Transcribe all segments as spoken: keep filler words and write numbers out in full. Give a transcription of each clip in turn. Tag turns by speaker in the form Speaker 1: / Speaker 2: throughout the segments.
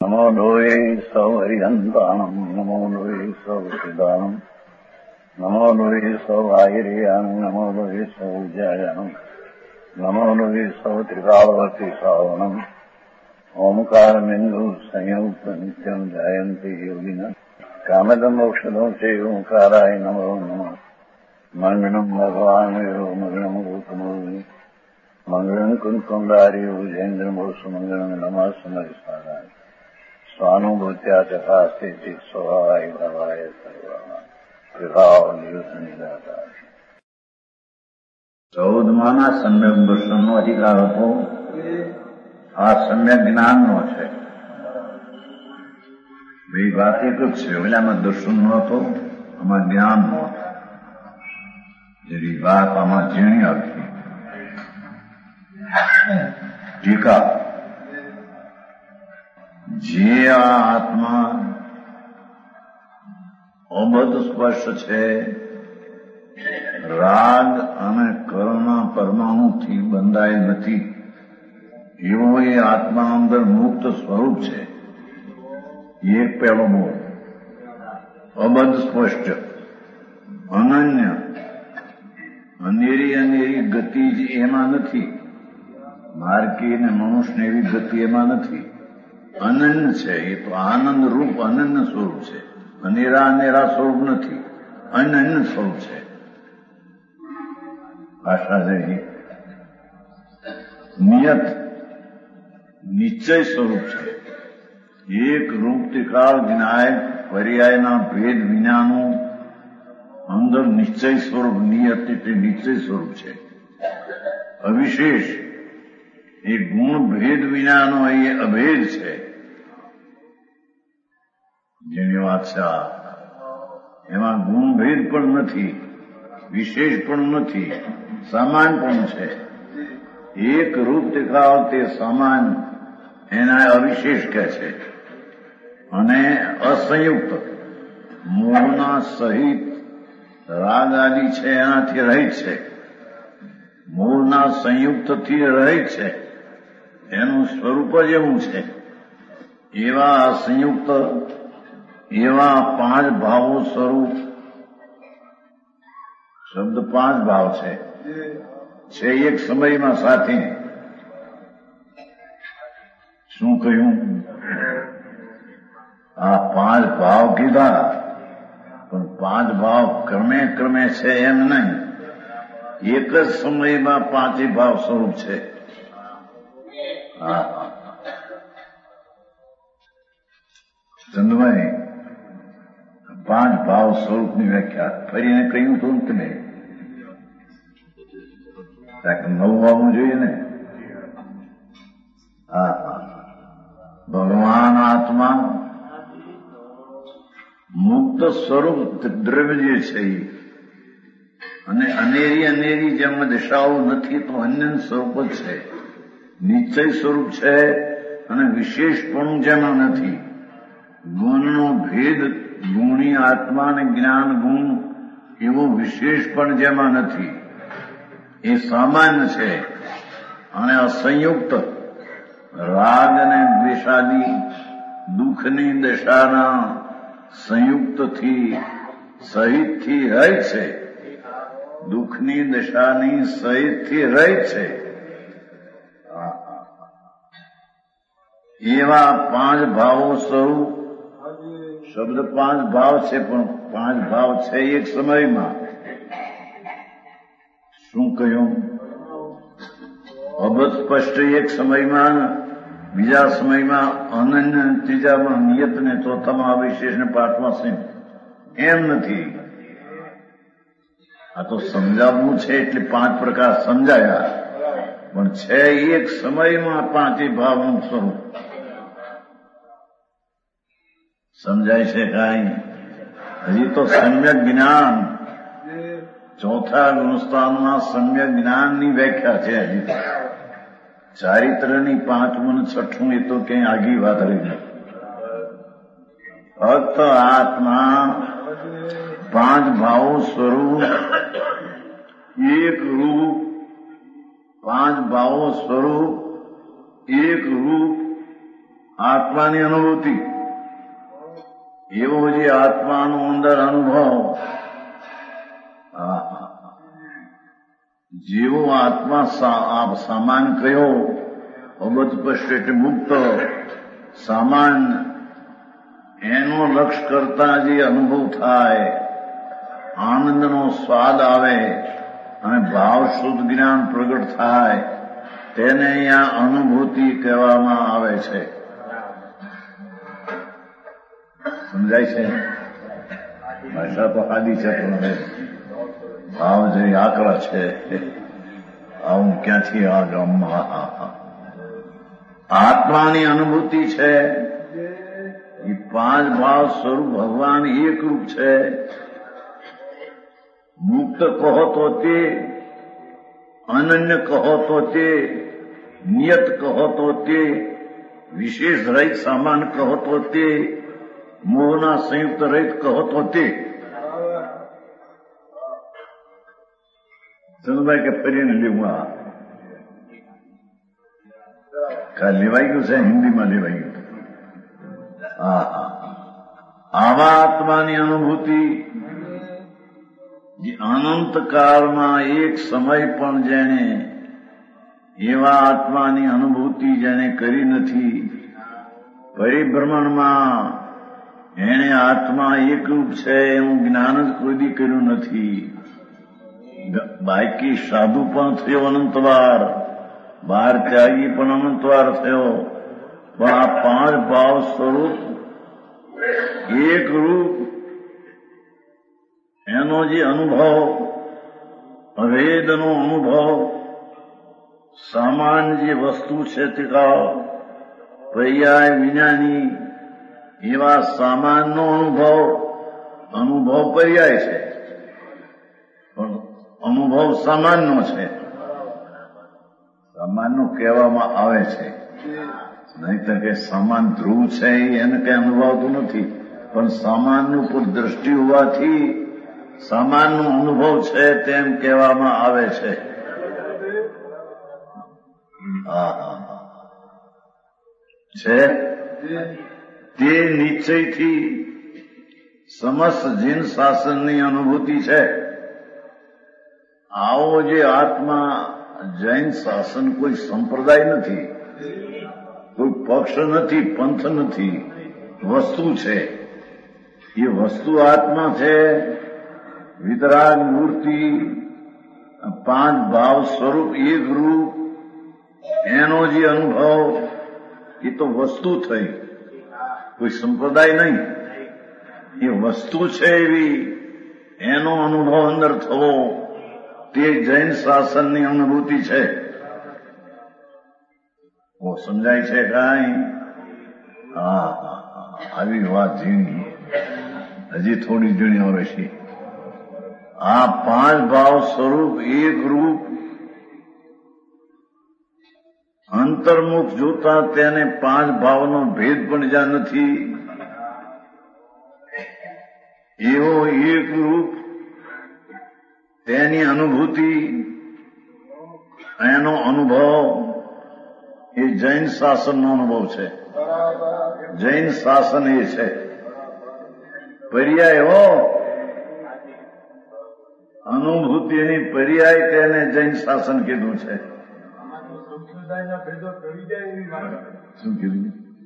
Speaker 1: નમો લોહે સૌ હરિહંતાણમ નમો લોહે સૌ સિદાનમ નમો લોહે સૌ આયર્યાણમ નમો લોહે સૌ જયાણમ નમો લોહે સૌ ત્રિકાળવતી શ્રાવણમ ઓમકારમિંદુ સંયુક્ત નિત્યમ જાયંતિ યોગિના કામદમ ઔષધો છે ઓંકારાય નમો નમઃ મંગળમ ભગવાન વિરો મંગળમ ગૌતમોર્મિ મંગળમ કુંકુંડાર્યો જૈન્દ્રમોષ મંગળમ નમઃ સમરિસારાય સ્વાનુભૂત્યા તથા સ્થિતિ સ્વભાવાય ભાવાય સર્વમાં વિભાવ નિયુદ્ધ નિરાકાર. ચૌદમાના સમ્યક દર્શનનો અધિકાર હતો. આ સમ્યક જ્ઞાનનો છે. બે વાત એક જ છે. ઓલામાં દર્શનનો હતો, આમાં જ્ઞાનનો હતો. જેની વાત આમાં ઝીણી હતી. ટીકા જે આ આત્મા અબધ સ્પષ્ટ છે, રાગ અને કર્મના પરમાણુથી બંધાયેલ નથી, એવો એ આત્મા અંદર મુક્ત સ્વરૂપ છે. એક પહેલો બોલ અબધ સ્પષ્ટ, અનન્ય, અનેરી અનેરી ગતિ જ એમાં નથી. માર્કી અને મનુષ્ય એવી ગતિ એમાં નથી. અનન્ય છે. એ તો આનંદ રૂપ અનન્ય સ્વરૂપ છે. અનેરા અનેરા સ્વરૂપ નથી, અનન્ય સ્વરૂપ છે. ભાષા જેવી નિયત નિશ્ચય સ્વરૂપ છે. એક રૂપ ત્રિકાળ જ્ઞાય પર્યાયના ભેદ વિનાનું અંદર નિશ્ચય સ્વરૂપ, નિયત એટલે નિશ્ચય સ્વરૂપ છે. અવિશેષ એ ગુણ ભેદ વિનાનો એ અભેદ છે. જેની વાત છે એમાં ગુણ ભેદ પણ નથી, વિશેષ પણ નથી, સામાન પણ છે. એક રૂપ દેખાવ તે સામાન, એના અવિશેષ કહે છે. અને અસંયુક્ત મોહના સહિત રાગ આદિ છે એનાથી રહિત છે. મૂળના સંયુક્તથી રહિત છે. એનું સ્વરૂપ જ એવું છે. એવા અસંયુક્ત, એવા પાંચ ભાવો સ્વરૂપ. શબ્દ પાંચ ભાવ છે છે એક સમયમાં સાથે. શું કહ્યું? આ પાંચ ભાવ કીધા, પણ પાંચ ભાવ ક્રમે ક્રમે છે એમ નહીં. એક જ સમયમાં પાંચે ભાવ સ્વરૂપ છે. હા ચંદ્રભાઈ, પાંચ ભાવ સ્વરૂપની વ્યાખ્યા ફરીને કહ્યું હતું તમે. નવું આવવું જોઈએ ને. હા ભગવાન આત્મા મુક્ત સ્વરૂપ દ્રવ્ય છે. અને અનેરી અનેરી જેમ દિશાઓ નથી, તો અન્ય સ્વરૂપ જ છે. નિશ્ચય સ્વરૂપ છે અને વિશેષપણું જેમાં નથી. ગુણનો ભેદ, ગુણી આત્મા અને જ્ઞાન ગુણ એવો વિશેષ પણ જેમાં નથી. એ સામાન્ય છે. અને અસંયુક્ત રાગ અને દ્વેષાદી દુઃખની દશાના સંયુક્તથી સહિતથી રહે છે. દુઃખની દશાની સહિતથી રહે છે. એવા પાંચ ભાવો સ્વરૂપ. શબ્દ પાંચ ભાવ છે, પણ પાંચ ભાવ છે એક સમયમાં. શું કહ્યું? અબધ સ્પષ્ટ એક સમયમાં, બીજા સમયમાં અનન્ય, ત્રીજામાં નિયત ને ચોથામાં અવિશેષ ને પાંચમા સિંહ. એમ નથી. આ તો સમજાવવું છે એટલે પાંચ પ્રકાર સમજાયા, પણ છે એક સમયમાં પાંચે ભાવનું સ્વરૂપ. સમજાય છે કાંઈ? હજી તો સમ્યક જ્ઞાન, ચોથા ગુણસ્થાનમાં સમ્યક જ્ઞાનની વ્યાખ્યા છે. હજી તો ચારિત્રની પાંચમું ને છઠ્ઠું એ તો ક્યાંય આગી વાત રહી નથી. ફક્ત આત્મા પાંચ ભાવો સ્વરૂપ, એક રૂપ, પાંચ ભાવો સ્વરૂપ, એક રૂપ આત્માની અનુભૂતિ, એવો જે આત્માનો અંદર અનુભવ, જેવો આત્મા સામાન કયો અબધ પશ્ચ એટલે મુક્ત સામાન, એનો લક્ષ્ય કરતા જે અનુભવ થાય, આનંદનો સ્વાદ આવે અને ભાવ શુદ્ધ જ્ઞાન પ્રગટ થાય, તેને અહીંયા અનુભૂતિ કહેવામાં આવે છે. સમજાય છે? ભાષા તો આદિ છે, પણ ભાવ જે આકરા છે, આવું ક્યાંથી આ ગામમાં આત્માની અનુભૂતિ છે. એ પાંચ ભાવ સ્વરૂપ ભગવાન એક રૂપ છે. મુક્ત કહો તો તે, અનન્ય કહો તો તે, નિયત કહો તો તે, વિશેષ રહિત સામાન કહો તો તે, મોહના સંયુક્ત રહિત કહો તો તે. ચંદ્રભાઈ કે ફરીને લેવું આ કા લેવાઈ ગયું છે, હિન્દીમાં લેવાઈ ગયું. હા હા, આવા આત્માની અનુભૂતિ જે અનંત કાળમાં એક સમય પણ જેને એવા આત્માની અનુભૂતિ જેને કરી નથી, પરિભ્રમણમાં એને આત્મા એકરૂપ છે એનું જ્ઞાન જ કોઈ દી કર્યું નથી. બાકી સાધુ પણ થયો અનંતવાર, બહાર ત્યાગી પણ અનંતવાર થયો, પણ આ પાંચ ભાવ સ્વરૂપ એક રૂપ એનો જે અનુભવ, અભેદનો અનુભવ, સામાન જે વસ્તુ છે તે પર્યાય વિનાની એવા સામાનનો અનુભવ, અનુભવ પર્યાય છે પણ અનુભવ સામાનનો છે. સામાનનું કહેવામાં આવે છે, નહીતર કે સામાન ધ્રુવ છે એને કઈ અનુભવતું નથી, પણ સામાનનું પર દ્રષ્ટિ હોવાથી સામાનનો અનુભવ છે તેમ કહેવામાં આવે છે. હા હા છે તે નિશ્ચયથી સમસ્ત જીન શાસનની અનુભૂતિ છે. આવો જે આત્મા, જૈન શાસન કોઈ સંપ્રદાય નથી, કોઈ પક્ષ નથી, પંથ નથી, વસ્તુ છે. એ વસ્તુ આત્મા છે. વિતરાગ મૂર્તિ, પાંચ ભાવ સ્વરૂપ એક રૂપ, એનો જે અનુભવ એ તો વસ્તુ થઈ, કોઈ સંપ્રદાય નહીં. એ વસ્તુ છે એવી, એનો અનુભવ અંદર થવો તે જૈન શાસનની અનુભૂતિ છે. ઓ સમજાય છે કાંઈ? હા આવી વાત ઝીણી, હજી થોડી ઝીણી આવે છે. આ પાંચ ભાવ સ્વરૂપ એક રૂપ, અંતર્મુખ જોતા તેને પાંચ ભાવનો ભેદ પણ જ્યાં નથી, એવો એક રૂપ, તેની અનુભૂતિ, એનો અનુભવ એ જૈન શાસનનો અનુભવ છે. જૈન શાસન એ છે. પર્યાય હો, અનુભૂતિની પર્યાય તેને જૈન શાસન કીધું છે. શું કીધું?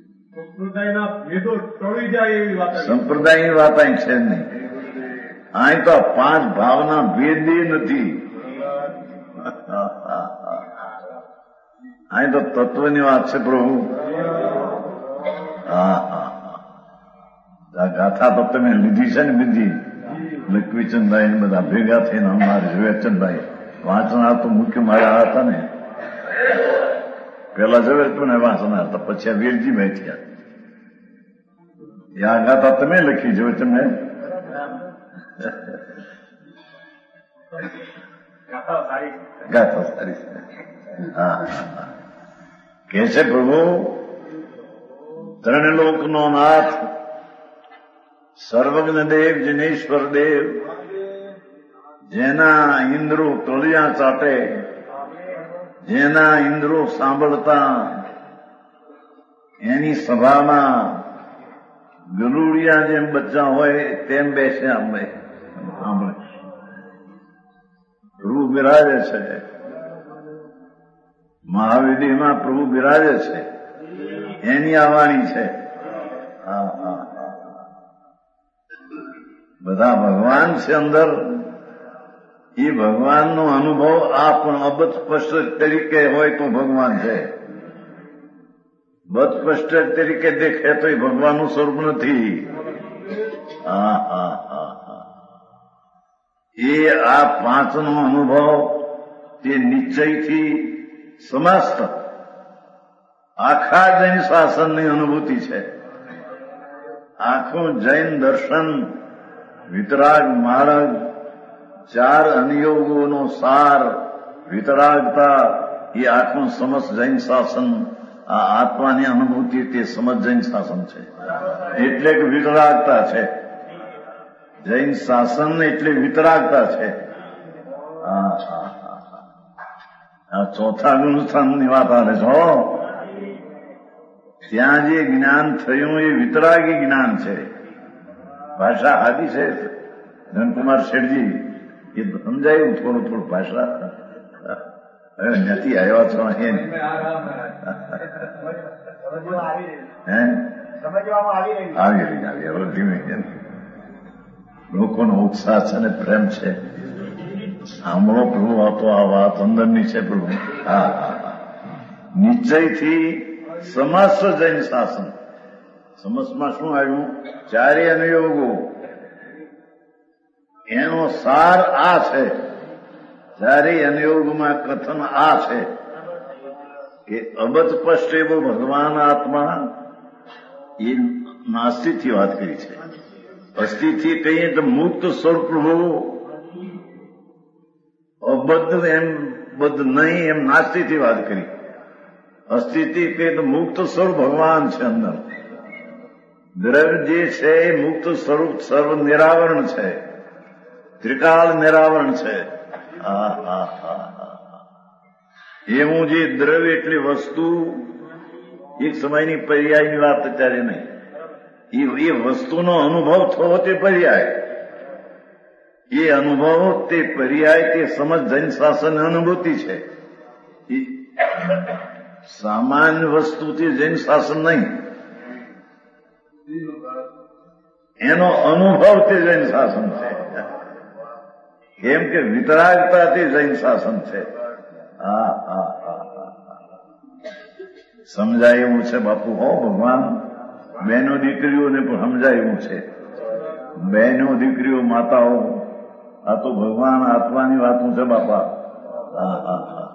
Speaker 1: સંપ્રદાયની વાત અહીં છે નહીં. અહીં તો પાંચ ભાવના ભેદ નથી. અહીં તો તત્વની વાત છે પ્રભુ. હા હા આ ગાથા તો તમે લીધી છે ને બીજી, લક્ષ્મીચંદભાઈ ને બધા ભેગા થઈને અમારે ઝવેરચંદભાઈ વાંચનાર તો મુખ્ય મારા હતા ને, પેલા ઝવેરચંદ વાંચનાર હતા, પછી આ વીરજીભાઈ થયા. આ ગાથા તમે લખી ઝવેરચંદભાઈ? ગાથા સારી છે. હા કે છે પ્રભુ, ત્રણ લોકનો નાથ, સર્વજ્ઞ દેવ, જિનેશ્વર દેવ, જેના ઇન્દ્રો તળિયા ચાટે, જેના ઇન્દ્રો સાંભળતા એની સભામાં ગલુડિયા જેમ બચ્ચા હોય તેમ બેસે અમે સાંભળે. પ્રભુ બિરાજે છે, મહાવિધિમાં પ્રભુ બિરાજે છે, એની આ વાણી છે. હા હા બધા ભગવાન છે અંદર. એ ભગવાનનો અનુભવ આ પણ અબધ સ્પષ્ટ તરીકે હોય તો ભગવાન છે. બધ સ્પષ્ટ તરીકે દેખે તો એ ભગવાનનું સ્વરૂપ નથી. હા હા હા હા એ આ પાંચનો અનુભવ તે નિશ્ચયથી સમસ્ત આખા જૈન શાસનની અનુભૂતિ છે. આખું જૈન દર્શન વિતરાગ માર્ગ ચાર અનિયોગોનો સાર વિતરાગતા એ આખું સમસ્ત જૈન શાસન આ આત્માની અનુભૂતિ તે સમસ્ત જૈન શાસન છે. એટલે કે વિતરાગતા છે. જૈન શાસન એટલે વિતરાગતા છે. હા હા હા આ ચોથા ગુણસ્થાનની વાત આવે છો. ત્યાં જે જ્ઞાન થયું એ વિતરાગી જ્ઞાન છે. ભાષા આદિ છે ધનકુમાર શેઠજી એ સમજાયું થોડું થોડું ભાષા. હવે નથી આવ્યા છો હે આવી રહી આવી હવે ધીમે લોકોનો ઉત્સાહ છે ને પ્રેમ છે. સાંભળો પ્રભુ હતો આ વાત અંદરની છે પ્રભુ. હા હા હા નિશ્ચયથી સમસ્ત જૈન શાસન. સમસ્તમાં શું આવ્યું? ચારે અનુયોગો એનો સાર આ છે. ચારેય અનુયોગમાં કથન આ છે કે અબધ સ્પષ્ટ એવો ભગવાન આત્મા એ નાસ્તિથી વાત કરી છે. અસ્થિથી કહીએ તો મુક્ત સ્વરૂપ પ્રભુ અબદ્ધ એમ બદ્ધ નહીં એમ નાસ્તિથી વાત કરી. અસ્થિતિ કહીએ તો મુક્ત સ્વરૂપ ભગવાન છે અંદર. દ્રવ્ય જે છે એ મુક્ત સ્વરૂપ સર્વ નિરાવરણ છે, ત્રિકાળ નિરાવરણ છે. હા હા હા હા એવું જે દ્રવ્ય એટલી વસ્તુ એક સમયની પર્યાયની વાત અત્યારે નહીં. એ વસ્તુનો અનુભવ થવો તે પર્યાય. એ અનુભવ તે પર્યાય તે સમજ જૈન શાસન અનુભૂતિ છે. એ સામાન્ય વસ્તુથી જૈન શાસન નહીં. એનો અનુભવ તે જૈન શાસન છે. કેમ કે વિતરાગતા તે જૈન શાસન છે. હા હા હા સમજાય એવું છે બાપુ. હો ભગવાન બહેનો દીકરીઓને પણ સમજાય એવું છે. બહેનો દીકરીઓ માતાઓ આ તો ભગવાન આત્માની વાતું છે બાપા. હા હા હા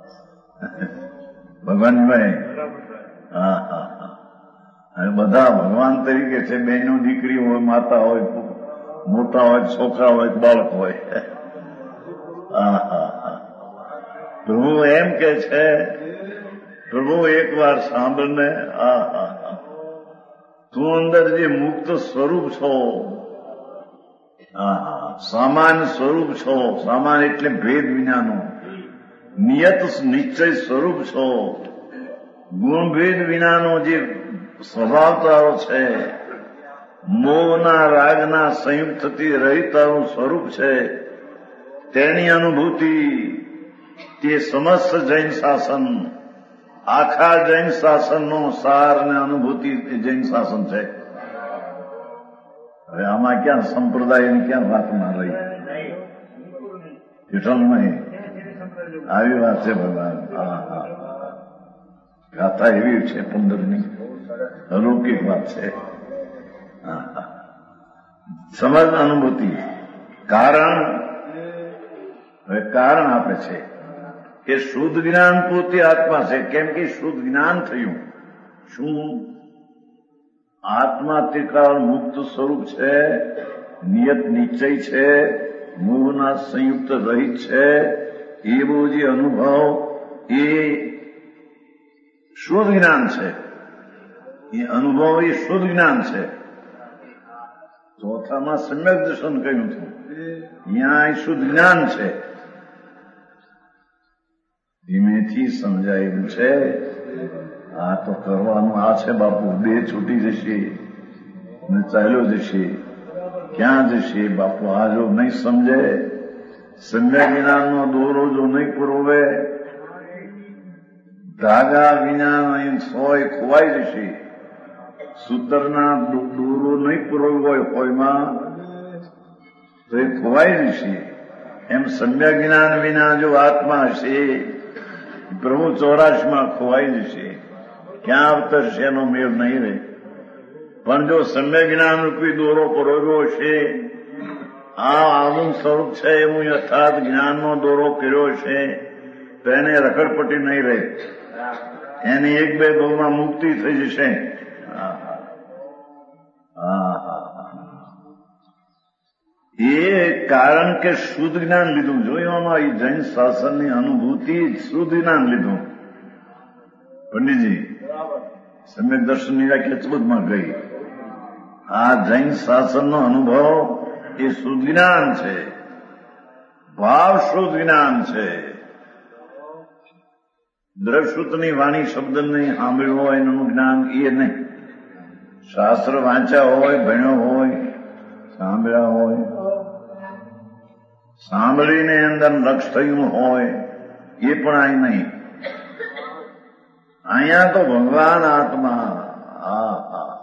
Speaker 1: ભગવાનભાઈ. હા હા હા અને બધા ભગવાન તરીકે છે. બહેનો દીકરી હોય, માતા હોય, મોટા હોય, છોકરા હોય, બાળક હોય. હા હા હા પ્રભુ એમ કે છે. પ્રભુ એક વાર સાંભળને. હા હા હા તું અંદર જે મુક્ત સ્વરૂપ છો, હા હા સામાન્ય સ્વરૂપ છો. સામાન્ય એટલે ભેદ વિનાનું નિયત નિશ્ચય સ્વરૂપ છો. ગુણભેદ વિનાનો જે સ્વભાવ તારો છે, મોહના રાગના સંયુક્તથી રહિત તારું સ્વરૂપ છે, તેની અનુભૂતિ તે સમસ્ત જૈન શાસન આખા જૈન શાસનનો સાર ને અનુભૂતિ તે જૈન શાસન છે. હવે આમાં ક્યાં સંપ્રદાયની ક્યાં વાતમાં રહી? વિઠ્ઠલ નહીં આવી વાત છે ભગવાન. હા હા ગાથા એવી છે પંદરની અલૌકિક વાત છે. હા હા સમજ અનુભૂતિ કારણ. હવે કારણ આપે છે કે શુદ્ધ જ્ઞાન પોતે આત્મા છે. કેમ કે શુદ્ધ જ્ઞાન થયું. શું આત્મા ત્રિકાળ મુક્ત સ્વરૂપ છે, નિયત નિશ્ચય છે, મોહના સંયુક્ત રહિત છે. એવો જે અનુભવ એ શુદ્ધ જ્ઞાન છે. એ અનુભવ એ શુદ્ધ જ્ઞાન છે. ચોથામાં સમ્યક દર્શન કહ્યું હતું. અહીંયા શુદ્ધ જ્ઞાન છે. ધીમેથી સમજાયું છે. આ તો કરવાનું આ છે બાપુ. દેહ છૂટી જશે ને ચાલ્યો જશે. ક્યાં જશે બાપુ? આ જો નહીં સમજે, સમ્યક જ્ઞાનનો દોરો જો નહીં પુરોવે, ધાગા વિના સોય ખોવાઈ જશે. સૂતરના દોરો નહીં પુરોવ્યો હોય હોયમાં તો એ ખોવાઈ જશે. એમ સમ્યક જ્ઞાન વિના જો આત્મા હશે, પ્રભુ ચોરાશમાં ખોવાઈ જશે. ક્યાં અવતરશે એનો મેળ નહીં રહે. પણ જો સમ્યક જ્ઞાન રૂપી દોરો પરોવ્યો હશે, આ આનું સ્વરૂપ છે એવું યથાર્થ જ્ઞાનનો દોરો કર્યો છે, તો એને રખડપટ્ટી નહીં રહે. એની એક બે ભાવમાં મુક્તિ થઈ જશે. એ કારણ કે શુદ્ધ જ્ઞાન લીધું. જોયું એ જૈન શાસનની અનુભૂતિ શુદ્ધ જ્ઞાન લીધું. પંડિતજી સમ્યક દર્શનની વ્યાખ્યા ચૌદમાં ગઈ. આ જૈન શાસનનો અનુભવ એ શુદ્ધ જ્ઞાન છે, ભાવ શુદ્ધ જ્ઞાન છે. દ્રશ્રુતની વાણી શબ્દ નહીં સાંભળ્યું હોય એનું જ્ઞાન એ નહીં. શાસ્ત્ર વાંચ્યા હોય, ભણ્યો હોય, સાંભળ્યા હોય, સાંભળીને અંદર લક્ષ થયું હોય, એ પણ અહીં નહીં. અહીંયા તો ભગવાન આત્મા હા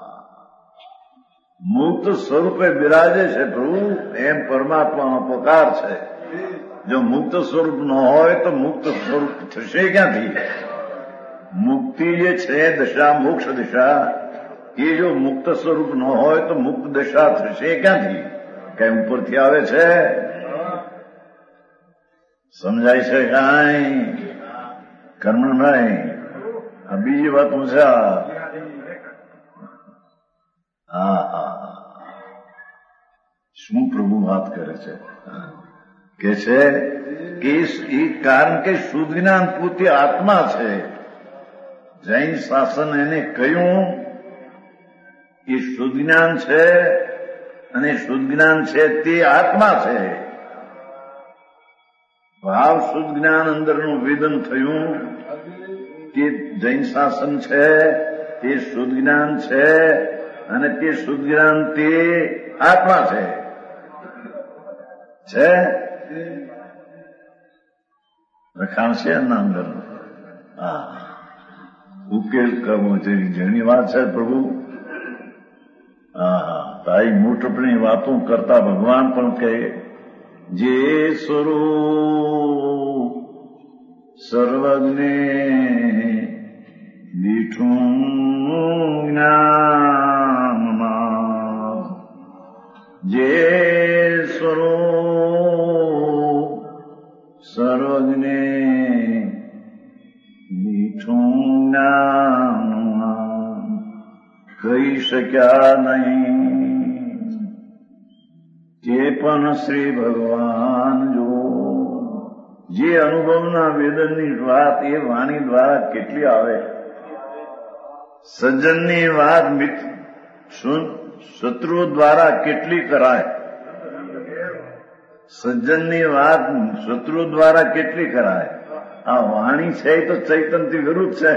Speaker 1: મુક્ત સ્વરૂપે બિરાજે છે પ્રભુ. એમ પરમાત્માનો પોકાર છે. જો મુક્ત સ્વરૂપ ન હોય તો મુક્ત સ્વરૂપ થશે ક્યાંથી? મુક્તિ જે છે દશા, મોક્ષ દશા, એ જો મુક્ત સ્વરૂપ ન હોય તો મુક્ત દશા થશે ક્યાંથી? કઈ ઉપરથી આવે છે? સમજાય છે કાંઈ? કર્મ નહીં. આ બીજી વાત પૂછા. હા હા શું પ્રભુ વાત કરે છે? કે છે કે એ કારણ કે શુદ્ધ જ્ઞાન પોતે આત્મા છે. જૈન શાસન એને કહ્યું એ શુદ્ધ જ્ઞાન છે, અને શુદ્ધ જ્ઞાન છે તે આત્મા છે. ભાવ શુદ્ધ જ્ઞાન અંદરનું વેદન થયું તે જૈન શાસન છે, તે શુદ્ધ જ્ઞાન છે, અને તે શુદ્ધ જ્ઞાન તે આત્મા છે. છે રખાણ છે એના અંદર. હા ઉકેલ કરવો તેની જેની વાત છે પ્રભુ. હા તારી મોટપણી વાતો કરતા ભગવાન પણ કહે જે સ્વરૂપ સર્વજ્ઞે દીઠું જ્ઞાનમાં, જે સ્વરૂપ સર્વજ્ઞે દીઠું જ્ઞાનમાં કહી શક્યા નહીં તે પણ શ્રી ભગવાન જો. જે અનુભવના વેદનની વાત એ વાણી દ્વારા કેટલી આવે. સજ્જનની વાત શત્રુ દ્વારા કેટલી કરાય. સજ્જનની વાત શત્રુ દ્વારા કેટલી કરાય. આ વાણી છે એ તો ચૈતનથી વિરુદ્ધ છે.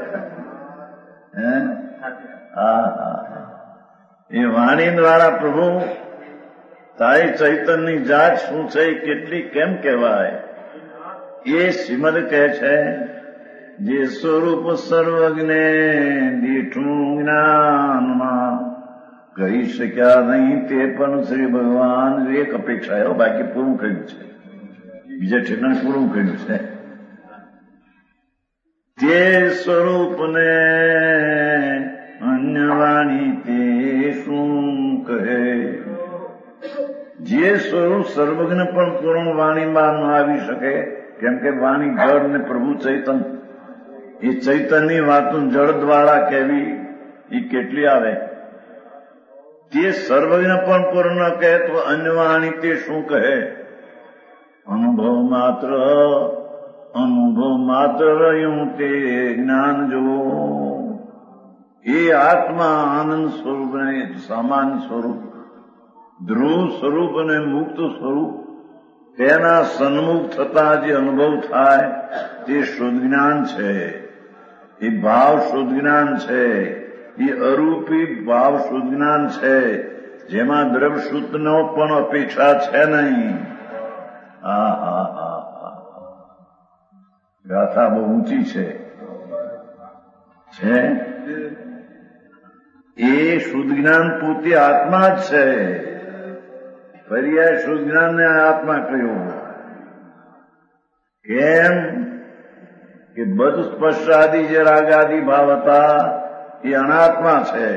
Speaker 1: એ વાણી દ્વારા પ્રભુ તારી ચૈતનની જાત શું છે એ કેટલી કેમ કહેવાય. એ શ્રીમદ કહે છે જે સ્વરૂપ સર્વજ્ઞે દીઠું જ્ઞાનમાં કહી શક્યા નહીં તે પણ શ્રી ભગવાન. એક અપેક્ષા એવો બાકી પૂરું કહ્યું છે, બીજા ઠેકાણે પૂરું કહ્યું છે. તે સ્વરૂપને અન્ય વાણી તે શું કહે. જે સ્વરૂપ સર્વજ્ઞ પણ પૂર્ણ વાણીમાં ન આવી શકે, કેમ કે વાણી જળ ને પ્રભુ ચૈતન, એ ચૈતનની વાતો જળ દ્વારા કહેવી એ કેટલી આવે. તે સર્વજ્ઞ પણ પૂર્ણ કહે તો અન્ય વાણી તે શું કહે. અનુભવ માત્ર અનુભવ માત્ર રહ્યું તે જ્ઞાન જો. એ આત્મા આનંદ સ્વરૂપ ને સમાન સ્વરૂપ, ધ્રુવ સ્વરૂપ અને મુક્ત સ્વરૂપ, તેના સન્મુખ થતા જે અનુભવ થાય તે શુદ્ધ જ્ઞાન છે. એ ભાવ શુદ્ધ જ્ઞાન છે, એ અરૂપી ભાવ શુદ્ધ જ્ઞાન છે, જેમાં દ્રવ્ય શુદ્ધનો પણ અપેક્ષા છે નહીં. હા હા હા હા ગાથા બહુ ઊંચી છે છે એ શુદ્ધ જ્ઞાન પોતે આત્મા જ છે. પર્યાય શુદ્ધ જ્ઞાનને આત્મા કહ્યું. કેમ કે બધ સ્પર્શ આદિ જે રાગ આદિ ભાવ હતા એ અનાત્મા છે.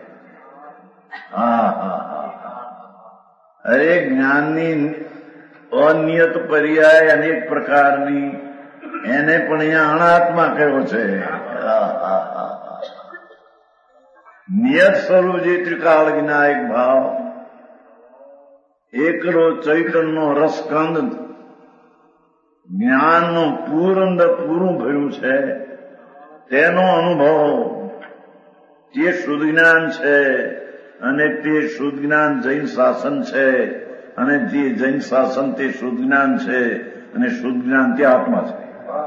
Speaker 1: હા હા હા અરે જ્ઞાનની અનિયત પર્યાય અનેક પ્રકારની એને પણ અહીંયા અનાત્મા કહ્યો છે. હા હા હા નિયત સ્વરૂપ જે ત્રિકાળ જ્ઞાયક ભાવ એકલો ચૈતન્ય રસકંદ જ્ઞાનનું પૂરું પૂરું ભર્યું છે, તેનો અનુભવ તે શુદ્ધ જ્ઞાન છે. અને તે શુદ્ધ જ્ઞાન જૈન શાસન છે, અને જે જૈન શાસન તે શુદ્ધ જ્ઞાન છે, અને શુદ્ધ જ્ઞાન તે આત્મા છે.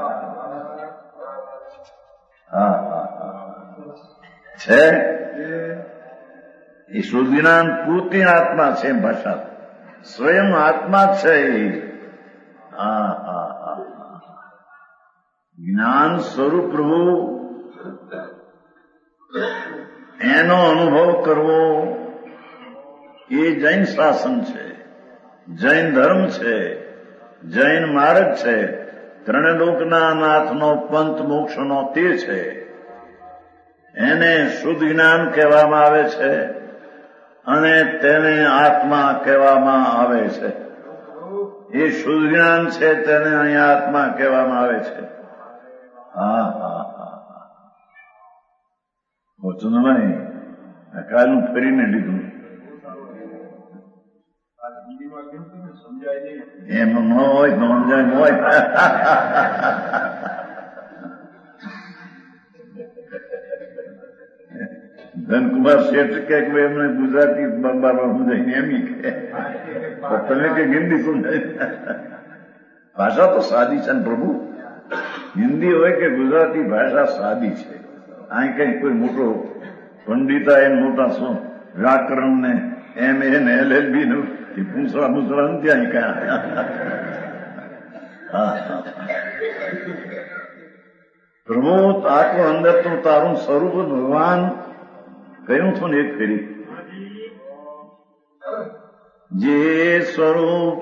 Speaker 1: હા હા છે એ શુદ્ધ જ્ઞાન પૂર્તિ આત્મા છે. ભાષા સ્વયં આત્મા છે. હા હા હા જ્ઞાન સ્વરૂપ પ્રભુ એનો અનુભવ કરવો એ જૈન શાસન છે, જૈન ધર્મ છે, જૈન માર્ગ છે. ત્રણે લોકના નાથનો પંથ મોક્ષનો તે છે. એને શુદ્ધ જ્ઞાન કહેવામાં આવે છે, અને તેને આત્મા કહેવામાં આવે છે. એ શુદ્ધ જ્ઞાન છે, તેને અહીંયા આત્મા કહેવામાં આવે છે. હા હા હા વચનભાઈ આ કાલનું ફરીને લીધું એમ ન હોય તો સમજાય હોય. ધનકુમાર શેઠ કે એમને ગુજરાતી બાબા સમજાઈને એમ કે તમે કે હિન્દી સમજાય. ભાષા તો સાદી છે ને પ્રભુ. હિન્દી હોય કે ગુજરાતી ભાષા સાદી છે. અહીં કઈ કોઈ મોટો પંડિતા એમ મોટા શું વ્યાકરણ ને એમ એને એલ એલ બી નું પૂછડા પૂછડા નથી અહીં ક્યાં. પ્રભુ આત્મ અંદર તો તારું સ્વરૂપ ભગવાન કહ્યું છું ને એક ફેરી જે સ્વરૂપ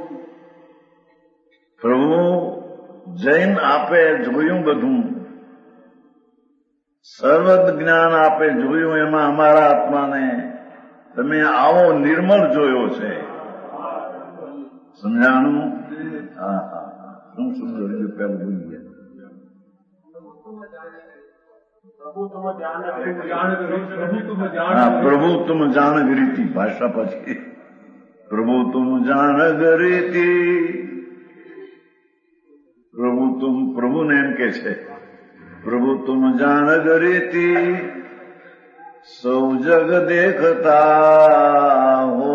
Speaker 1: પ્રભુ જૈન આપે જોયું બધું સર્વ જ્ઞાન આપે જોયું એમાં અમારા આત્માને તમે આવો નિર્મળ જોયો છે. સમજાણું? હા હા શું શું જોયું પેલું ભૂલી ગયા. પ્રભુ તુમ જાણ ગરીતી ભાષા પછી પ્રભુ તુમ જાણ ગરીતી પ્રભુ તુમ પ્રભુને એમ કે છે પ્રભુ તુમ જાણ ગરીતી સૌ જગ દેખતા હો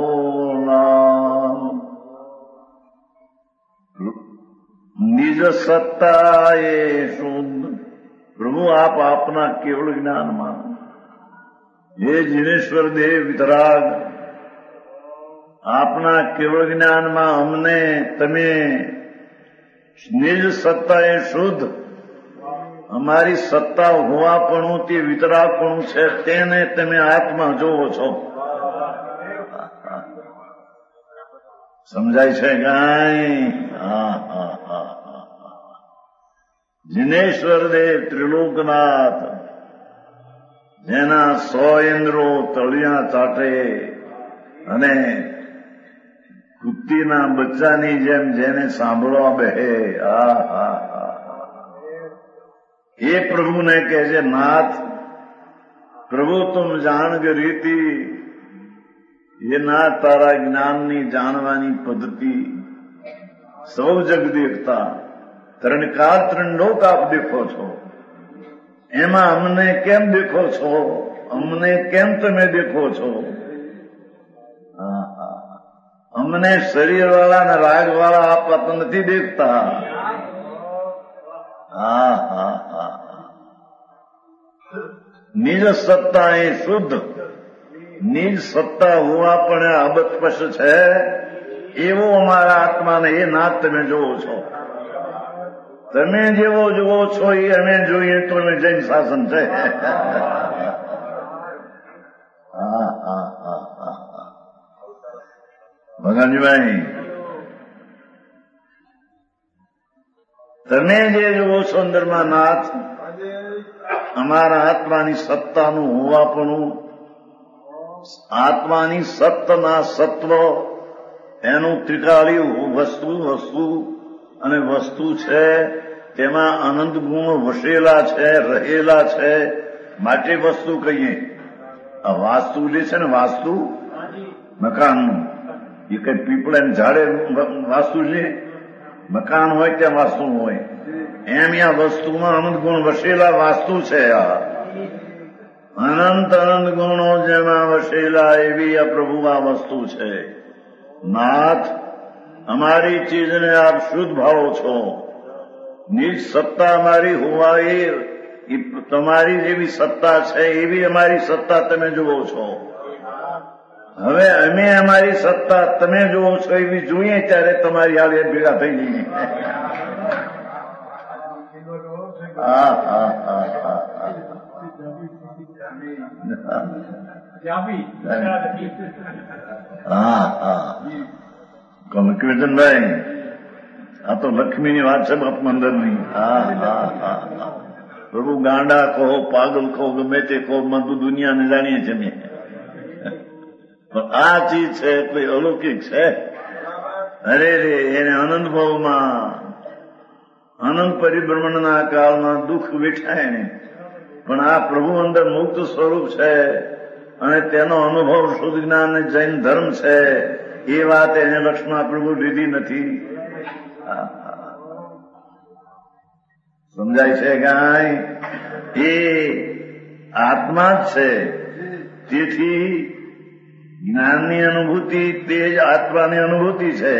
Speaker 1: નિજ સત્તા એ શુદ્ધ. પ્રભુ આપ આપના કેવળ જ્ઞાનમાં હે જીનેશ્વર દેવ વિતરાગ આપના કેવળ જ્ઞાનમાં અમને તમે નિજ સત્તા એ શુદ્ધ અમારી સત્તા હોવાપણું તે વિતરાગપણું છે તેને તમે આત્મા જોવો છો. સમજાય છે ગાય? હા હા હા જીનેશ્વર દેવ ત્રિલોકનાથ જેના સો ઇન્દ્રો તળિયા ચાટે અને કુત્તીના બચ્ચાની જેમ જેને સાંભળવા બેહે. આ હા હા એ પ્રભુને કહે છે નાથ પ્રભુ તુમ જાણ ગ રીતિ. એ ના તારા જ્ઞાનની જાણવાની પદ્ધતિ સૌ જગ દેખતા ત્રણ કાળ ત્રણ લોક આપ દેખો છો. એમાં અમને કેમ દેખો છો? અમને કેમ તમે દેખો છો? અમને શરીર વાળા ને રાગ વાળા આપ નથી દેખતા. હા હા હા નિજ સત્તા એ શુદ્ધ, નિજ સત્તા હોવા પણ અબતપશ છે, એવો અમારા આત્માને એ નાથ તમે જોવો છો. તમે જેવો જોવો છો એ અમે જોઈએ તો અમે જૈન શાસન છે. હા હા હા હા ભગવાનજીભાઈ, તમે જે જોવો છો અંદરમાં નાથ, અમારા આત્માની સત્તાનું હોવાપણું, આત્માની સત્તના સત્વ, એનું ત્રિકાળી વસ્તુ વસ્તુ અને વસ્તુ છે, તેમાં અનંત ગુણ વસેલા છે, રહેલા છે, માટે વસ્તુ કહીએ. આ વાસ્તુ જે છે ને, વાસ્તુ મકાનનું, એ કઈ પીપળાને ઝાડે વાસ્તુ છે, મકાન હોય ત્યાં વાસ્તુ હોય, એમ આ વસ્તુમાં અનંત ગુણ વસેલા વાસ્તુ છે. આ અનંત અનંત ગુણો જેમાં વસેલા એવી આ પ્રભુ આ વસ્તુ છે. નાથ, અમારી ચીજને આપ શુદ્ધ ભાવો છો. નિજ સત્તા અમારી હોવા એ તમારી જેવી સત્તા છે એવી અમારી સત્તા તમે જુઓ છો. હવે અમે અમારી સત્તા તમે જુઓ છો એવી જોઈએ ત્યારે તમારી આવે ભેગા થઈ જઈએ. હા હા હા હા હા હા કીર્તનભાઈ, આ તો લક્ષ્મીની વાત છે બાપ મંદિરની. હા હા હા હા પ્રભુ ગાંડા કહો, પાગલ કહો, ગમે તે કહો, બધું દુનિયાને જાણીએ છીએ મેં. પણ આ ચીજ છે કોઈ અલૌકિક છે. અરે રે, એને અનંત ભાવમાં અનંત પરિભ્રમણના કાળમાં દુઃખ વેઠાય ને, પણ આ પ્રભુ અંદર મુક્ત સ્વરૂપ છે અને તેનો અનુભવ શુદ્ધ જ્ઞાન જૈન ધર્મ છે. એ વાત એને લક્ષ્મણ પ્રભુ લીધી નથી. સમજાય છે ગાય? એ આત્મા જ છે. તેથી જ્ઞાનની અનુભૂતિ તે જ આત્માની અનુભૂતિ છે.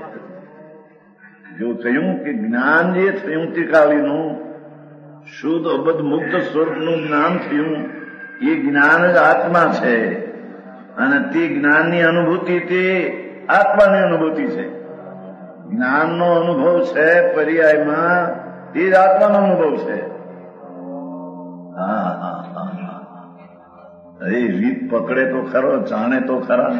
Speaker 1: જો કહ્યું કે જ્ઞાન જે થયું ત્રિકાળીનું શુદ્ધ અબધ મુક્ત સ્વરૂપનું જ્ઞાન થયું, એ જ્ઞાન જ આત્મા છે અને તે જ્ઞાનની અનુભૂતિ તે આત્માની અનુભૂતિ છે. જ્ઞાનનો અનુભવ છે પર્યાયમાં, તે જ આત્માનો અનુભવ છે. હા હા હા હા એ રીત પકડે તો ખરો, જાણે તો ખરા.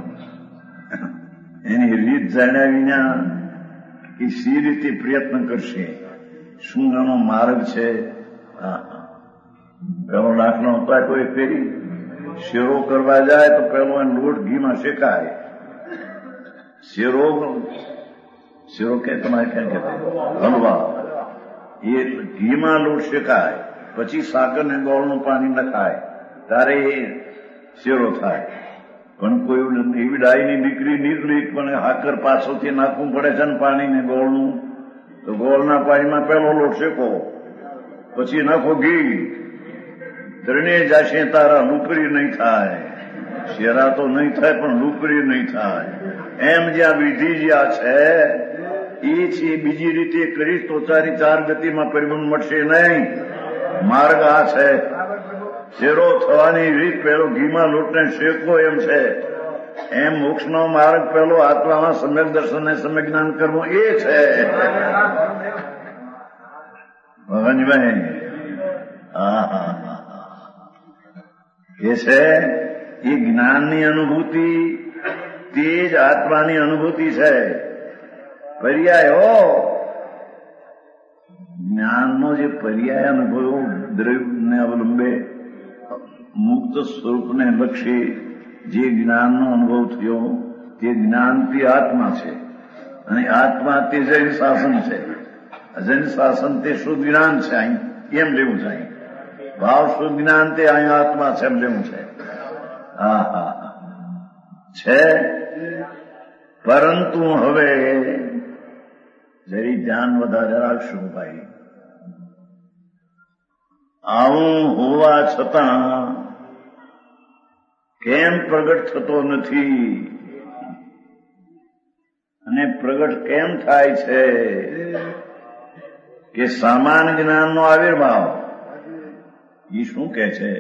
Speaker 1: એની રીત જાણ્યા વિના એ સી રીતે પ્રયત્ન કરશે, શું એનો માર્ગ છે. પેલો દાખલો હતા, કોઈ ફેરી શેરો કરવા જાય તો પેલો એને લોટ ઘીમાં શેકાય. શેરો શેરો કે તમારે ક્યાં કહેતા હલવા, એ ઘીમાં લોટ શેકાય, પછી સાકર ને ગોળનું પાણી નખાય, ત્યારે એ શેરો થાય. પણ કોઈ એવી ડાયની દીકરી નીકળી પણ હાકર પાછળથી નાખવું પડે છે ને પાણી ને ગોળનું, તો ગોળના પાણીમાં પેલો લોટ શેકો, પછી નાખો ઘી, ત્રણેય જાશે તારા લુકરી નહીં થાય. શેરા તો નહીં થાય પણ લુકરી નહીં થાય. એમ જ્યાં વિધિ જ્યાં છે એ છે, બીજી રીતે કરીશ તો તારી ચાર ગતિમાં પરિબળ મળશે નહીં. માર્ગ આ છે. શેરો થવાની રીત પેલો ઘીમાં લોટને શેકવો એમ છે. એમ મોક્ષનો માર્ગ પેલો આત્મામાં સમ્યક દર્શન ને સમ્યક જ્ઞાન કરવું એ છે. ભગવાનજીભાઈ, હા હા હા એ છે એ જ્ઞાનની અનુભૂતિ, તે જ આત્માની અનુભૂતિ છે. પર્યાય હો જ્ઞાનનો જે પર્યાય અનુભવ દ્રવ્યને અવલંબે મુક્ત સ્વરૂપને લક્ષી જે જ્ઞાનનો અનુભવ થયો, તે જ્ઞાન તે આત્મા છે અને આત્મા તે જૈન શાસન છે. જૈન શાસન તે શુદ્ધ જ્ઞાન છે. અહીં એમ લેવું છે. અહીં ભાવ શુદ્ધ જ્ઞાન તે અહીં આત્મા છે એમ લેવું છે. હા હા છે. પરંતુ હવે જરી ધ્યાન વધારે રાખશું ભાઈ. આવું હોવા છતાં કેમ પ્રગટ થતો નથી અને પ્રગટ કેમ થાય છે કે સામાન્ય જ્ઞાનનો આવિર્ભાવ એ શું કે છે?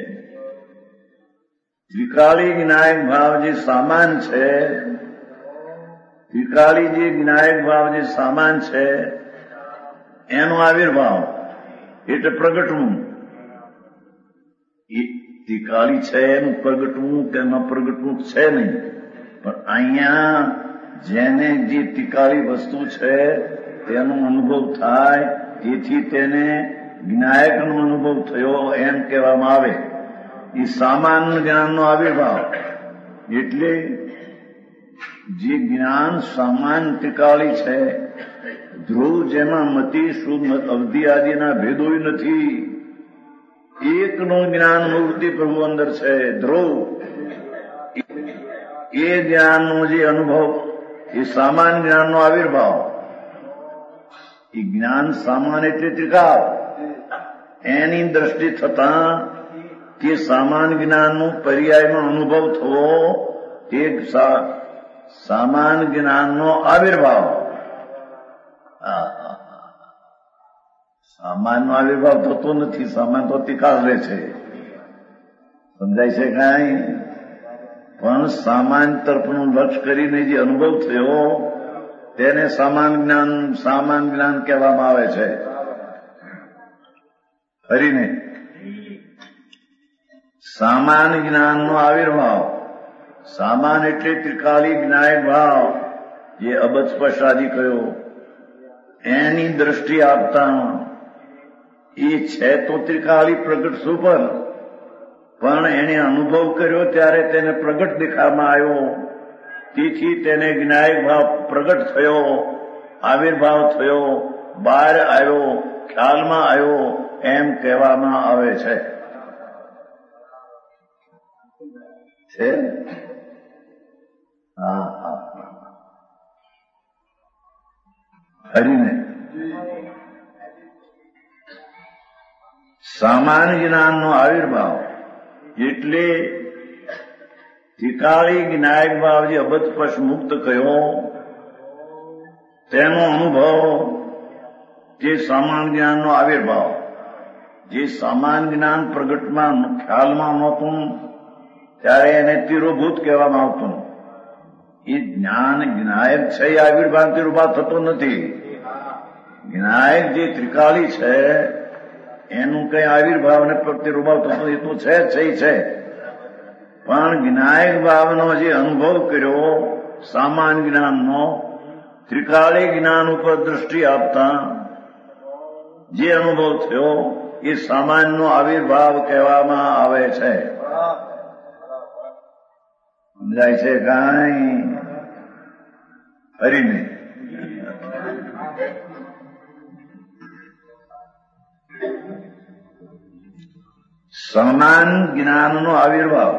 Speaker 1: ત્રિકાળી જ્ઞાયક ભાવ જે સામાન છે, ત્રિકાળી જે જ્ઞાયક ભાવ જે સામાન છે એનો આવિર્ભાવ એટલે પ્રગટવું. એ ત્રિકાળી છે એનું પ્રગટવું કે ન પ્રગટવું છે નહીં, પણ અહીંયા જેને જે ત્રિકાળી વસ્તુ છે તેનો અનુભવ થાય, તેથી તેને જ્ઞાયકનો અનુભવ થયો એમ કહેવામાં આવે. એ સામાન જ્ઞાનનો આવિર્ભાવ. એટલે જે જ્ઞાન સામાન ત્રિકાળી છે, ધ્રુવ જેમાં મતિ શુદ્ધ અવધિ આદિના ભેદો નથી, એકનું જ્ઞાન મૂર્તિ પ્રભુ અંદર છે. ધ્રુવ એ જ્ઞાનનો જે અનુભવ એ સામાન જ્ઞાનનો આવિર્ભાવ. એ જ્ઞાન સામાન એટલે ત્રિકાળ, એની દ્રષ્ટિ થતા તે સામાન જ્ઞાનનો પર્યાયમાં અનુભવ થવો તે સામાન જ્ઞાનનો આવિર્ભાવ. સામાનનો આવિર્ભાવ થતો નથી, સામાન તો ત્રિકાળ રહે છે. સમજાય છે કાંઈ? પણ સામાન તરફનું લક્ષ કરીને જે અનુભવ થયો તેને સામાન જ્ઞાન સામાન જ્ઞાન કહેવામાં આવે છે. હરીને સામાન જ્ઞાનનો આવિર્ભાવ. સામાન એટલે ત્રિકાળી જ્ઞાયક ભાવ જે અબજસ્પર્શાદી કયો, એની દ્રષ્ટિ આપતા એ છે તો ત્રિકાળી પ્રગટ સુપર, પણ એને અનુભવ કર્યો ત્યારે તેને પ્રગટ દેખાવામાં આવ્યો, તેથી તેને જ્ઞાયક ભાવ પ્રગટ થયો, આવિર્ભાવ થયો, બહાર આવ્યો, ખ્યાલમાં આવ્યો એમ કહેવામાં આવે છે. છે હા હા હરીને સામાન જ્ઞાનનો આવિર્ભાવ એટલે ત્રિકાળી જ્ઞાયક ભાવ જે અબજસ્પર્શ મુક્ત કયો તેનો અનુભવ જે સામાન જ્ઞાનનો આવિર્ભાવ. જે સામાન જ્ઞાન પ્રગટમાં ખ્યાલમાં નહોતું ત્યારે એને તિરોભૂત કહેવામાં આવતું. એ જ્ઞાન જ્ઞાયક છે એ આવિર્ભાવ તિરોભાવ થતો નથી. જ્ઞાયક જે ત્રિકાળી છે એનું કઈ આવિર્ભાવ ને તિરોભાવ થતો એ તો છે જ છે, પણ જ્ઞાયક ભાવનો જે અનુભવ કર્યો સામાન જ્ઞાનનો, ત્રિકાળી જ્ઞાન ઉપર દ્રષ્ટિ આપતા જે અનુભવ થયો એ સામાનનો આવિર્ભાવ કહેવામાં આવે છે. સમજાય છે કાંઈ? હરીને સમાન જ્ઞાનનો આવિર્ભાવ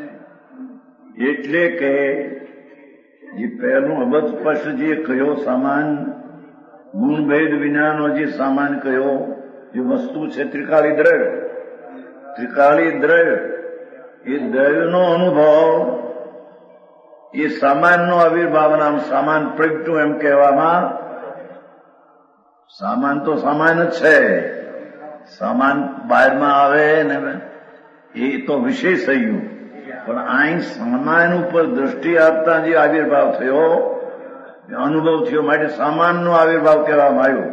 Speaker 1: એટલે કે જે પહેલું અબજસ્પર્શ જે કયો સામાન ગુણભેદ વિનાનો જે સામાન કયો જે વસ્તુ છે ત્રિકાળી દ્રવ્ય, ત્રિકાળી દ્રવ્ય એ દ્રવ્યનો અનુભવ એ સામાનનો આવિર્ભાવ નામ સામાન પ્રગટ્યું એમ કહેવામાં. સામાન તો સામાન જ છે, સામાન બહારમાં આવે ને એ તો વિશેષ થઈ ગયું, પણ અહીં સામાન ઉપર દ્રષ્ટિ આપતા જે આવિર્ભાવ થયો અનુભવ થયો માટે સામાનનો આવિર્ભાવ કહેવામાં આવ્યો.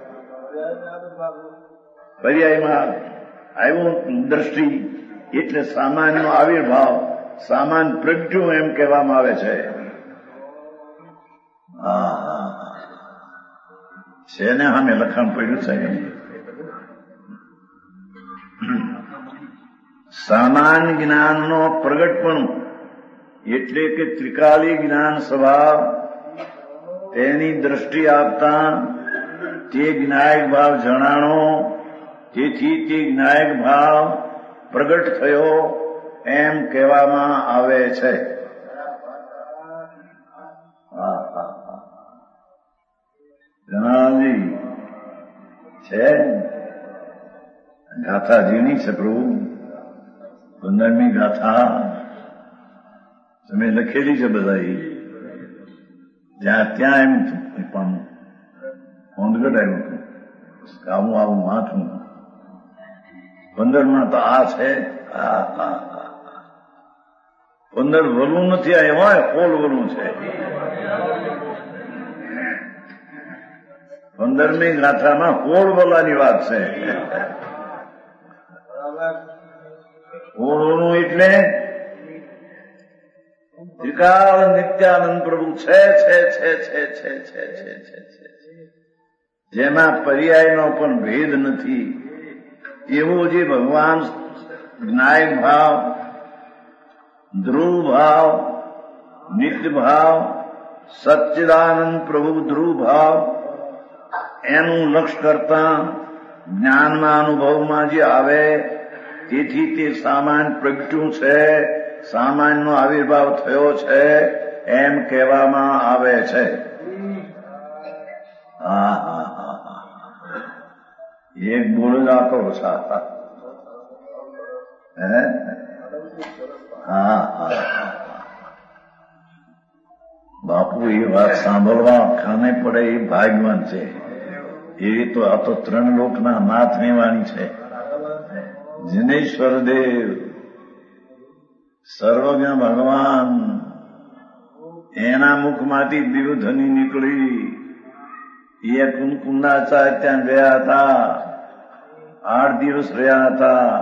Speaker 1: પર્યાયમાં આવ્યું દ્રષ્ટિ એટલે સામાનનો આવિર્ભાવ, સામાન પ્રગટ્યું એમ કહેવામાં આવે છે. છે ને સામે લખાણ પડ્યું છે. સામાન જ્ઞાનનો પ્રગટપણું એટલે કે ત્રિકાળી જ્ઞાન સ્વભાવ તેની દ્રષ્ટિ આપતા તે જ્ઞાયક ભાવ જણાણો, તેથી તે જ્ઞાયક ભાવ પ્રગટ થયો એમ કહેવામાં આવે છે. જણાવજી છે ગાથા જીની છે પ્રભુ, પંદરમી ગાથા તમે લખેલી છે બધા. જ્યાં ત્યાં એમ પણ કોંદગટ આવ્યું હતું આવું આવું માથું પંદરમાં તો આ છે. આ આ પંદર વલું નથી, આ એમાં કોલ વલું છે. પંદરમી ગાથામાં કોળ વલાની વાત છે. કોળનું એટલે ત્રિકાળ નિત્યાનંદ પ્રભુ છે છે છે છે છે છે છે છે છે જેમાં પર્યાયનો પણ ભેદ નથી. એવો જે ભગવાન જ્ઞાય ભાવ, ધ્રુવ ભાવ, નિત્ય ભાવ, સચ્ચિદાનંદ પ્રભુ ધ્રુવ ભાવ, એનું લક્ષ્ય કરતા જ્ઞાનના અનુભવમાં જે આવે તેથી તે સામાન્ય પ્રગટ્યું છે, સામાન્યનો આવિર્ભાવ થયો છે એમ કહેવામાં આવે છે. હા હા હા હા એક બોલ જાતો સાતા હે હા હા બાપુ એ વાત સાંભળવા ખાને પડે એ ભાગ્યવાન છે. એવી તો આ તો ત્રણ લોકના નાથની વાણી છે. જિનેશ્વર દેવ સર્વજ્ઞ ભગવાન એના મુખમાંથી દિવ્યધ્વનિ નીકળી. એ કુંકુંદાચાર્ય ત્યાં ગયા હતા, આઠ દિવસ રહ્યા હતા,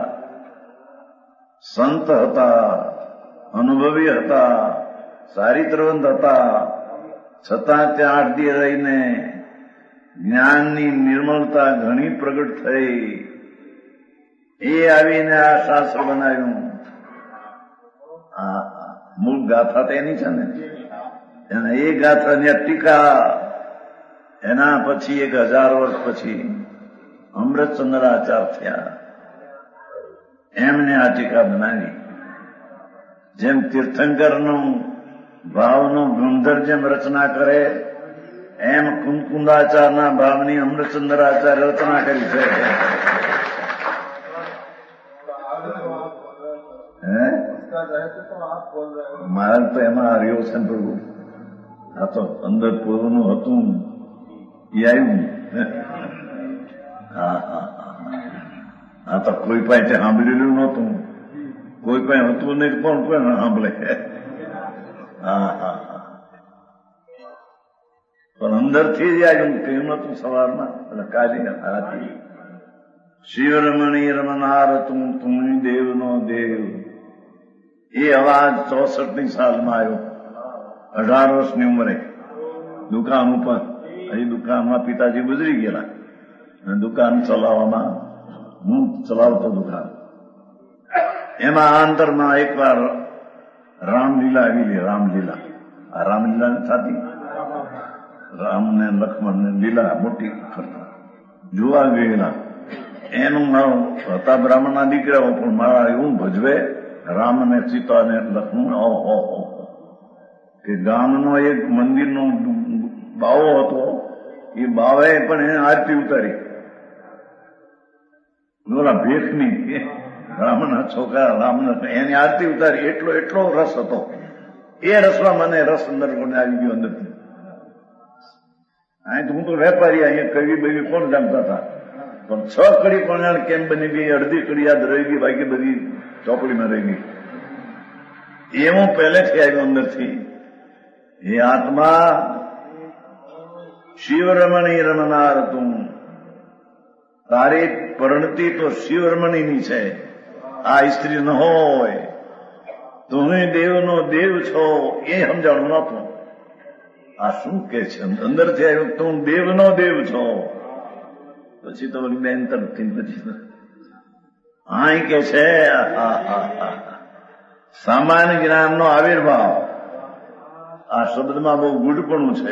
Speaker 1: સંત હતા, અનુભવી હતા, ચારિત્રવંત હતા, છતાં ત્યાં આઠ દિવસ રહીને જ્ઞાનની નિર્મળતા ઘણી પ્રગટ થઈ. એ આવીને આ શાસ્ત્ર બનાવ્યું. આ મૂળ ગાથા તો એની છે ને, અને એ ગાથાની ટીકા એના પછી એક હજાર વર્ષ પછી અમૃતચંદ્રાચાર થયા. એમને આ ટીકા બનાવી. જેમ તીર્થંકરનું ભાવનો ગુંદર જેમ રચના કરે એમ કુંકુંદાચારના ભાવની અમૃતચંદ્રાચાર્ય રચના કરી છે. હે મારે તો એમાં હર્યો છે પ્રભુ. આ તો અંદર પૂર્વનું હતું એ આવ્યું. હા હા આ તો કોઈ પાસે સાંભળેલું નહોતું, કોઈ પાસે હતું નહીં પણ કોઈ સાંભળે. હા હા હા પણ અંદરથી જ આવ્યું કેમ હતું સવારમાં એટલે કાઢી હાથી. શિવરમણી રમનાર તું તું દેવનો દેવ. એ અવાજ ચોસઠની સાલમાં આવ્યો, અઢાર વર્ષની ઉંમરે, દુકાન ઉપર. એ દુકાનમાં પિતાજી ગુજરી ગયેલા અને દુકાન ચલાવવામાં હું ચલાવતો દુકાન. એમાં આંતરમાં એકવાર રામલીલા આવી. રામલીલા આ રામલીલા થતી, રામને લક્ષ્મણને લીલા મોટી કરતા જોવા ગયેલા. એનું નામ હતા બ્રાહ્મણના દીકરાઓ, પણ મારા એવું ભજવે રામ અને સીતા ને લક્ષ્મણ. ઓહો કે ગામનો એક મંદિરનો બાવો હતો, એ બાવાએ પણ એને આરતી ઉતારી. બોલા ભેખની રામના છોકરા રામને એની આરતી ઉતારી. એટલો એટલો રસ હતો. એ રસમાં મને રસ અંદર આવી ગયો અંદરથી. અહીં તો હું તો વેપારી, અહીંયા કડી બધી કોણ જાણતા હતા, પણ છ કડી કોણ જાણે કેમ બની ગઈ, અડધી કડી યાદ રહી ગઈ, બાકી બધી ચોપડીમાં રહી ગઈ. એવું પહેલેથી આવ્યું અંદરથી. એ આત્મા શિવરમણી રમનાર તું. તારી પરણતી તો શિવરમણીની છે, આ સ્ત્રી ન હોય. તું દેવનો દેવ છો એ સમજાણું નતું. આ શું કે છે અંદરથી આવ્યું, તું દેવનો દેવ છો. પછી તો બેન તરફથી પછી આ કે છે સામાન્ય જ્ઞાનનો આવિર્ભાવ. આ શબ્દમાં બહુ ગુડપણું છે.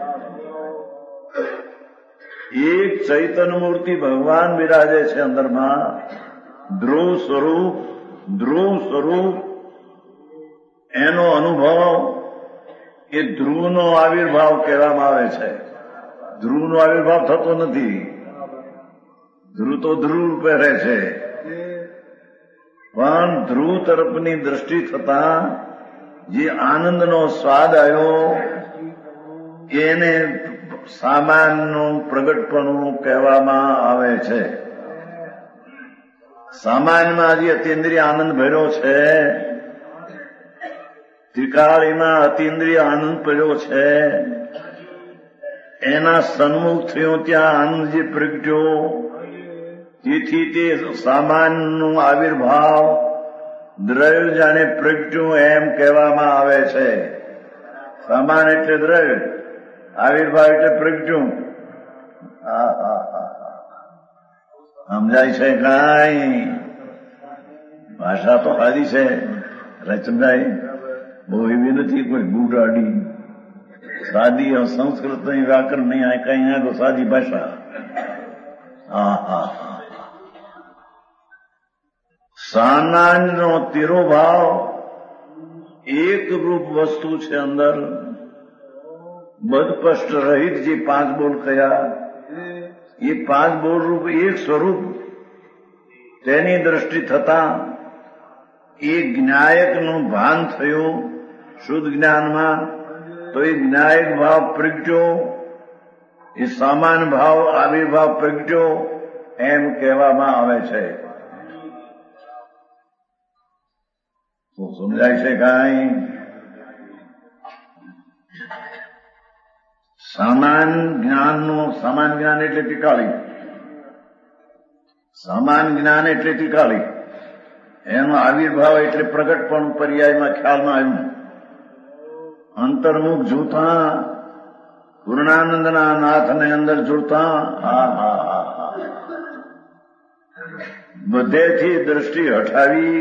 Speaker 1: એક ચૈતન્ય મૂર્તિ ભગવાન બિરાજે છે અંદરમાં, ધ્રુવ સ્વરૂપ. ધ્રુવ સ્વરૂપ એનો અનુભવ એ ધ્રુવનો આવિર્ભાવ કહેવામાં આવે છે. ધ્રુવનો આવિર્ભાવ થતો નથી. ધ્રુવ તો ધ્રુવ રૂપે રહે છે, પણ ધ્રુવ તરફની દ્રષ્ટિ થતા જે આનંદનો સ્વાદ આવ્યો એને સામાનનું પ્રગટપણું કહેવામાં આવે છે. સામાન્યમાં હજી અતિન્દ્રિય આનંદ ભર્યો છે, ત્રિકાળીમાં અતિન્દ્રિય આનંદ ભર્યો છે. એના સન્મુખ થયો ત્યાં આનંદ જે પ્રગટ્યો, તેથી તે સામાનનું આવિર્ભાવ દ્રવ્ય જાણે પ્રગટ્યું એમ કહેવામાં આવે છે. સામાન એટલે દ્રવ્ય, આવિર્ભાવ એટલે પ્રગટ્યું. હા હા હા સમજાય છે કાંઈ? ભાષા તો સારી છે, રચનાય બહુ એવી નથી કોઈ બુડાડી, સાદી સંસ્કૃત નહીં, વ્યાકરણ નહીં, આ કઈ ના તો સાદી ભાષા. હા હા હા સામાનનો તિરોભાવ એક રૂપ વસ્તુ છે અંદર, બદપષ્ટ રહિત જે પાંચ બોલ કયા, એ પાંચ બોલ રૂપ એક સ્વરૂપ, તેની દ્રષ્ટિ થતા એ જ્ઞાયકનું ભાન થયું શુદ્ધ જ્ઞાનમાં, તો એ જ્ઞાયક ભાવ પ્રગટ્યો, એ સામાન ભાવ આવિર્ભાવ પ્રગટ્યો એમ કહેવામાં આવે છે. તો સમજાય છે કાંઈ? સામાન જ્ઞાનનું, સામાન જ્ઞાન એટલે ટીકાળી, સામાન જ્ઞાન એટલે ટીકાળી, એનો આવિર્ભાવ એટલે પ્રગટપણું પર્યાયમાં ખ્યાલમાં આવ્યું. અંતર્મુખ જોતા પૂર્ણાનંદના નાથને અંદર જોતા હા હા હા હા બધેથી દ્રષ્ટિ હટાવી,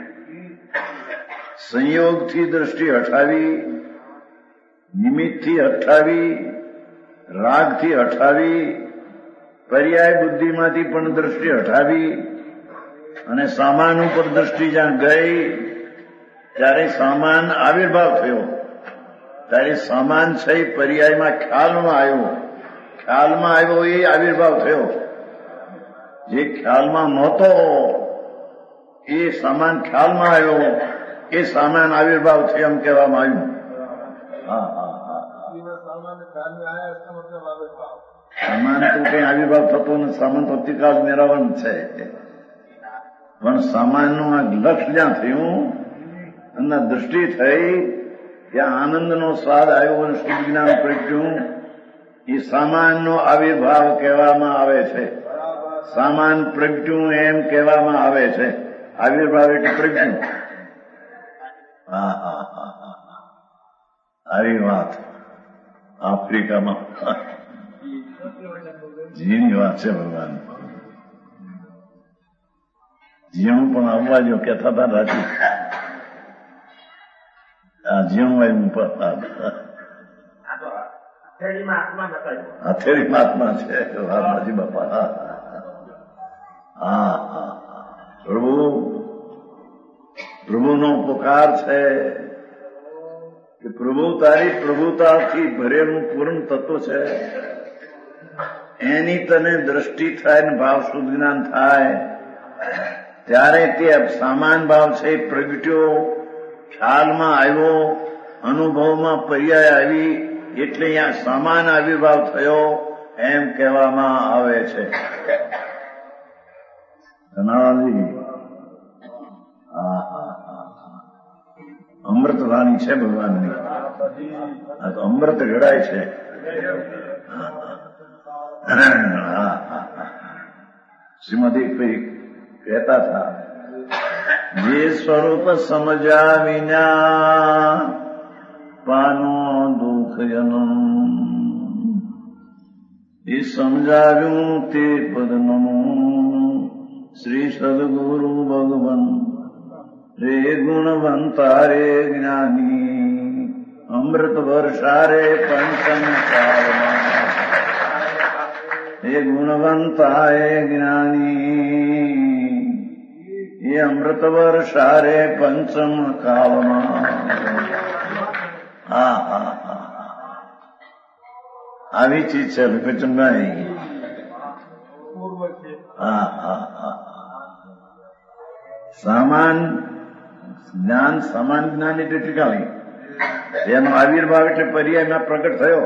Speaker 1: સંયોગથી દ્રષ્ટિ હટાવી, નિમિત્તથી હટાવી, રાગથી હટાવી, પર્યાય બુદ્ધિમાંથી પણ દ્રષ્ટિ હટાવી અને સામાન ઉપર દ્રષ્ટિ જ્યાં ગઈ ત્યારે સામાન આવિર્ભાવ થયો, ત્યારે સામાન છે પર્યાયમાં ખ્યાલમાં આવ્યો, ખ્યાલમાં આવ્યો એ આવિર્ભાવ થયો. જે ખ્યાલમાં નહોતો એ સામાન ખ્યાલમાં આવ્યો, એ સામાન આવિર્ભાવ થયો એમ કહેવામાં આવ્યું. હા હા હા સામાન તો કઈ આવિર્ભાવ થતો નથી, સામાન તો અતિકાળ મેળવવાનું છે. પણ સામાનનું આ લક્ષ જ્યાં થયું અને દૃષ્ટિ થઈ ત્યાં આનંદનો સ્વાદ આવ્યો અને શુદ્ધ જ્ઞાન પ્રગટ્યું, એ સામાનનો આવિર્ભાવ કહેવામાં આવે છે. સામાન પ્રગટ્યું એમ કહેવામાં આવે છે. આવિર્ભાવ એટલે પ્રગટ્યું. હા હા હા હા આવી વાત આફ્રિકામાં જીની વાત છે. ભગવાન જીવન પણ આવવા જો કહેતા હતા રાજી, આ જીવન હથેળીમાં આત્મા છે રાજી બાપા. હા હા પ્રભુ, પ્રભુનો પુકાર છે કે પ્રભુ તારી પ્રભુતાથી ભરેલું પૂર્ણ તત્વ છે, એની તને દ્રષ્ટિ થાય ને ભાવ શુદ્ધ જ્ઞાન થાય ત્યારે તે સામાન ભાવ છે પ્રગટ્યો, ખ્યાલમાં આવ્યો, અનુભવમાં પર્યાય આવી, એટલે અહીંયા સામાન આવિર્ભાવ થયો એમ કહેવામાં આવે છે. અમૃત વાણી છે ભગવાનની, આ તો અમૃત ઘડાય છે. શ્રીમતી ભાઈ કહેતા હતા, જે સ્વરૂપ સમજ્યા વિના પાનો દુઃખ જન્મ, એ સમજાવ્યું તે પદનું શ્રી સદગુરુ ભગવાન રે ગુણવંતા રે જ્ઞાની, અમૃત વર્ષા રે પંચમ કાળમાં, હે ગુણવંતા હે જ્ઞાની, એ અમૃત વર્ષા રે પંચમ કાળમાં. હા હા હા આવી ચીજ છે વિપચનભાઈ. હા હા હા સામાન જ્ઞાન, સમાન જ્ઞાન એટલે ટીકાળી, એનો આવિર્ભાવ એટલે પર્યાયમાં પ્રગટ થયો.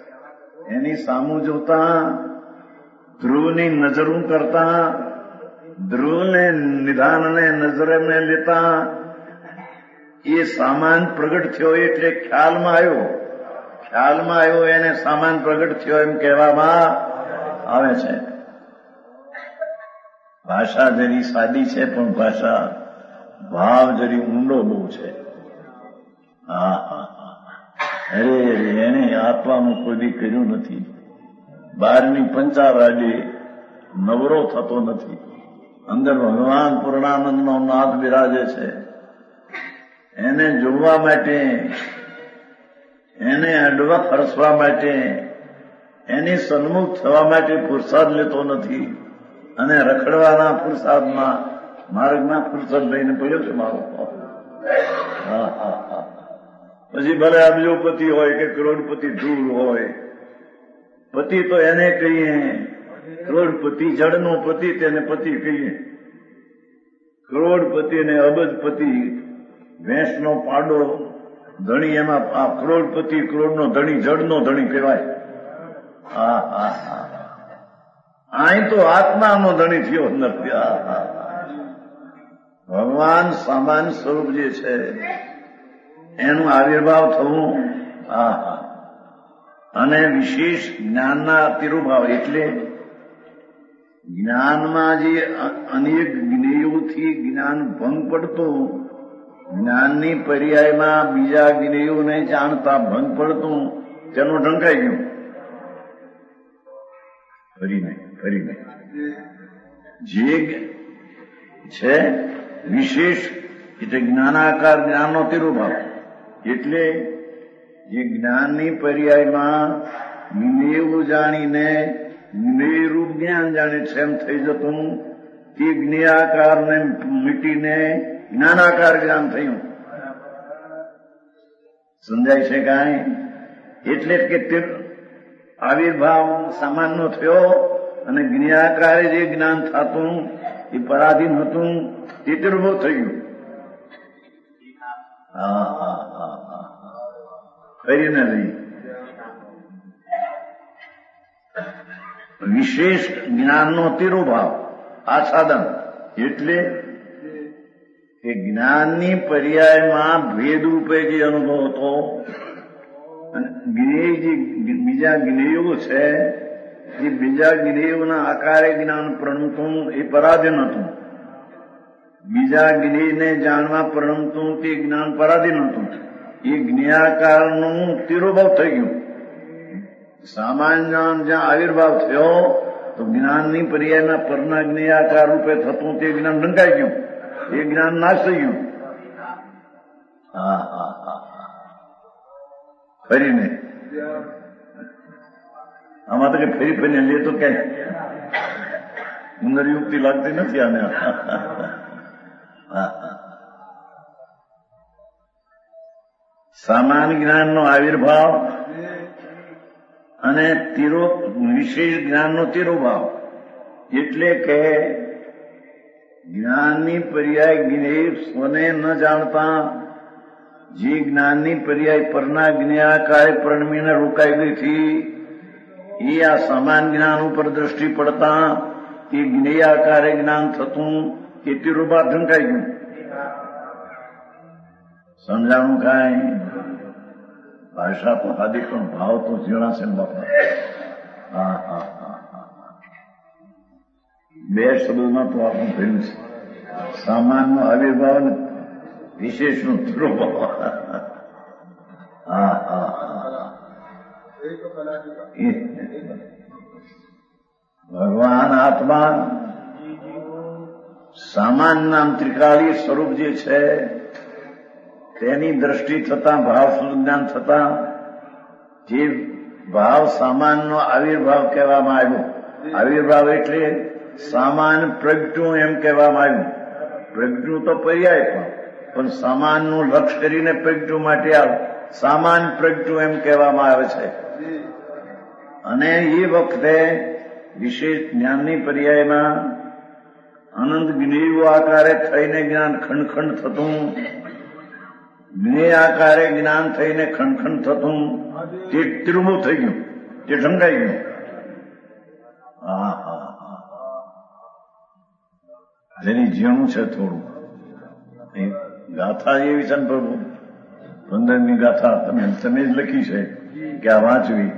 Speaker 1: એની સામું જોતા, ધ્રુવની નજરું કરતા ધ્રુવને નિધાનને નજરે મેં લેતા એ સામાન પ્રગટ થયો એટલે ખ્યાલમાં આવ્યો. ખ્યાલમાં આવ્યો એને સામાન પ્રગટ થયો એમ કહેવામાં આવે છે. ભાષા જરી સાદી છે પણ ભાષા ભાવ જરી ઊંડો બહુ છે. હા હા હા અરે એને આપવાનું કોઈ દી કર્યું નથી. બારમી પંચારાડી નવરો થતો નથી. અંદર ભગવાન પૂર્ણાનંદનો નાદ બિરાજે છે. એને જોવા માટે, એને અડવા ફરસવા માટે, એની સન્મુખ થવા માટે પુરસાદ લેતો નથી. અને રખડવાના પુરસાદમાં માર્ગમાં પુરસાદ લઈને પડ્યો છે મારો. હા હા હા પછી ભલે અબજોપતિ હોય કે કરોડપતિ ધૂળ હોય, પતિ તો એને કહીએ, કરોડપતિ જળનો પતિ તેને પતિ કહીએ. કરોડપતિ ને અબજપતિ ભેંસનો પાડો ધણી, એમાં આ કરોડપતિ કરોડનો ધણી જળનો ધણી કહેવાય. હા હા હા અહીં તો આત્માનો ધણી થયો નથી. હા હા ભગવાન સામાન્ય સ્વરૂપ જે છે એનું આવિર્ભાવ થવું. હા હા અને વિશેષ જ્ઞાનના તિરુભાવ એટલે જ્ઞાનમાં જે અનેક જ્ઞેયોથી જ્ઞાન ભંગ પડતું, જ્ઞાનની પર્યાયમાં બીજા જ્ઞેયોને જાણતા ભંગ પડતું, તેનું ઢંકાઈ ગયું. ફરી નહીં ફરી નહીં જે છે વિશેષ એટલે જ્ઞાનાકાર જ્ઞાનનો તિરુભાવ એટલે જે જ્ઞાનની પર્યાયમાં જ્ઞેય જાણીને જ્ઞેયરૂપ જ્ઞાન જાણે છે એમ થઈ જતું, તે જ્ઞેયાકારને મીટીને જ્ઞાનાકાર જ્ઞાન થયું. સમજાય છે કાંઈ? એટલે કે તે આવિર્ભાવ સામાન્ય થયો અને જ્ઞેયાકારે જે જ્ઞાન થતું એ પરાધીન હતું તે તિરુભવ થયું. હા હા હા હા કરીને લઈ વિશેષ જ્ઞાનનો તિરુભાવ આ સાધન એટલે કે જ્ઞાનની પર્યાયમાં ભેદ રૂપે જે અનુભવ હતો, જ્ઞેય જે બીજા જ્ઞેયો છે એ બીજા જ્ઞેયોના આકારે જ્ઞાન પ્રણમતું એ પરાધીન હતું. બીજા જ્ઞેયને જાણવા પ્રણમતું તે જ્ઞાન પરાધીન હતું. એ જ્ઞેયાકારનું તિરુભાવ થઈ ગયું. સામાન્ય જ્યાં આવિર્ભાવ થયો તો જ્ઞાનની પર્યાયના પરના જ્ઞેયાકાર રૂપે થતું તે જ્ઞાન ઢંકાઈ ગયું. એ જ્ઞાન નાશ થઈ ગયું. હા હા હા ફરીને આમાં તો કે ફરી ફરીને લે તો કે ઉંદરયુક્તિ લાગતી નથી આને. સામાન્ય જ્ઞાનનો આવિર્ભાવ અને તિરો વિશેષ જ્ઞાનનો તિરુભાવ એટલે કે જ્ઞાનની પર્યાય જ્ઞેય સ્વને ન જાણતા જે જ્ઞાનની પર્યાય પરના જ્ઞેયાકારે પ્રણમીને રોકાઈ ગઈ હતી એ આ સમાન જ્ઞાન ઉપર દ્રષ્ટિ પડતા એ જ્ઞેયાકારે જ્ઞાન થતું એ તિરુભાવ ઢંકાઈ ગયું. સમજાણું કાંઈ? ભાષા તો હાદી પણ ભાવ તો ઝીણા છે બાપા. હા હા હા હા બે શબ્દમાં તો આપણું થયું છે. સામાનનો આવિર્ભાવ ને વિશેષનો તિરુભાવ. હા હા ભગવાન આત્મા સામાન નામ ત્રિકાળી સ્વરૂપ જે છે તેની દ્રષ્ટિ થતા ભાવ જ્ઞાન થતા જે ભાવ સામાનનો આવિર્ભાવ કહેવામાં આવ્યો. આવિર્ભાવ એટલે સામાન પ્રગટ્યું એમ કહેવામાં આવ્યું. પ્રગટ્યું તો પર્યાય પણ પણ સામાનનું લક્ષ્ય કરીને પ્રગટ્યું માટે સામાન પ્રગટ્યું એમ કહેવામાં આવે છે. અને એ વખતે વિશેષ જ્ઞાનની પર્યાયમાં અનંત જ્ઞેયો આકારે થઈને જ્ઞાન ખંડ ખંડ થતું, જ્ઞેય આકારે જ્ઞાન થઈને ખંડ ખંડ થતું તે તિરુભવ થઈ ગયું, તે ઢંકાઈ ગયું. હા હા હા જેની ઝીણું છે થોડું એ ગાથા એવી છે ને પ્રભુ, પંદરમી ગાથા તમે તમે જ લખી છે કે આ વાંચવી.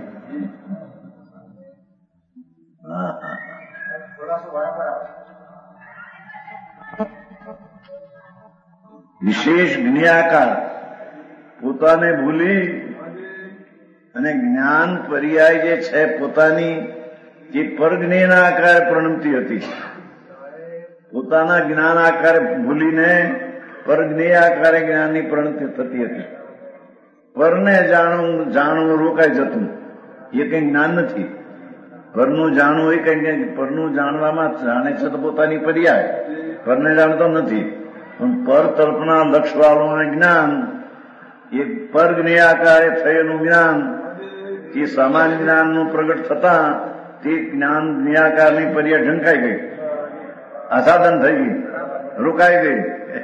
Speaker 1: હા હા વિશેષ જ્ઞાકાર પોતાને ભૂલી અને જ્ઞાન પર્યાય જે છે પોતાની જે પરજ્ઞેયના આકારે પ્રણમતી હતી, પોતાના જ્ઞાન આકારે ભૂલીને પરજ્ઞેય આકારે જ્ઞાનની પ્રણતિ થતી હતી. પરને જાણવું જાણવું રોકાઈ જતું, એ કઈ જ્ઞાન નથી. પરનું જાણવું એ કઈ પરનું જાણવામાં જાણે છે તો પોતાની પર્યાય, પરને જાણતો નથી. પણ પર તરફના લક્ષવાળું જ્ઞાન એ પર જ્ઞેયાકારે થયેલું જ્ઞાન એ સામાન્ય જ્ઞાનનું પ્રગટ થતા તે જ્ઞાન જ્ઞેયાકારની પર્યાય ઢંકાઈ ગઈ, આસાદન થઈ ગઈ, રોકાઈ ગઈ.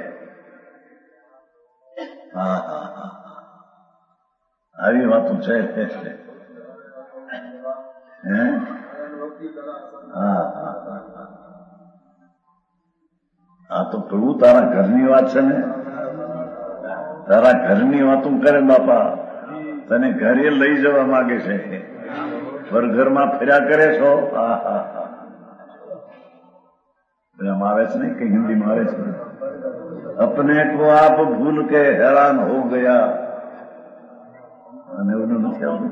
Speaker 1: હા હા હા આવી વાતો છે. હે હા હા હા આ તો પ્રભુ તારા ઘરની વાત છે ને, તારા ઘરની વાતો કરે બાપા, તને ઘરે લઈ જવા માંગે છે, પર ઘરમાં ફર્યા કરે છો. હા હા હા એમ આવે છે ને કે હિન્દીમાં આવે છે, અપને કો આપ ભૂલ કે હેરાન હો ગયા. અને એવું નથી આવતું,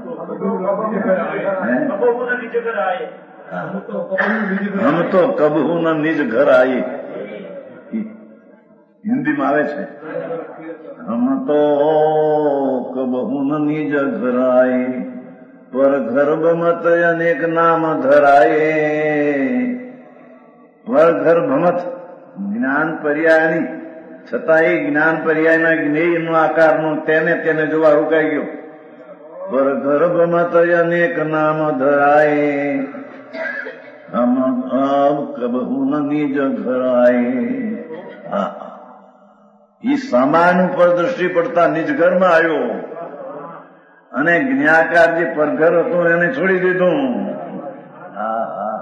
Speaker 1: હમ તો કબહુ ન નિજ ઘર આઈ, હિન્દીમાં આવે છે. હમ તો કબહુ ન નિજ ઘર આઈ, પર ગર્ભ મત અનેક નામ ધરાય. પર ગર્ભ મત જ્ઞાન પર્યાયની છતાં એ જ્ઞાન પર્યાયના જ્ઞેયનો આકારનો તેને તેને જોવા રોકાઈ ગયો. પર ગર્ભ મત અનેક નામ ધરાય, હમ અબ કબહુ ન નિજ ઘરાય. એ સામાન ઉપર દ્રષ્ટિ પડતા નિજ ઘરમાં આવ્યો અને જ્ઞાકાર જે પરઘર હતું એને છોડી દીધું. હા હા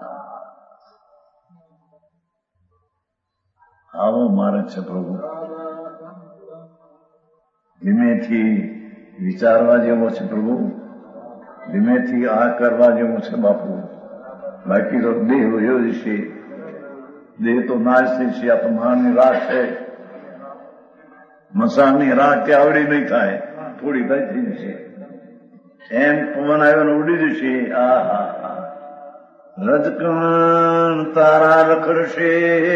Speaker 1: આવો માર્ગ છે પ્રભુ. ધીમેથી વિચારવા જેવો છે પ્રભુ, ધીમેથી આ કરવા જેવું છે બાપુ. બાકી તો દેહ વયો જશે, દેહ તો નાશ થઈ છે. આ તો મહાનની રાખ છે, મસાણની રાખ કે આવડી નહીં થાય, થોડી થાય થઈ જશે. એમ પવન આવ્યો ને ઉડી જશે. આ હા હા રજકણ તારા રખડશે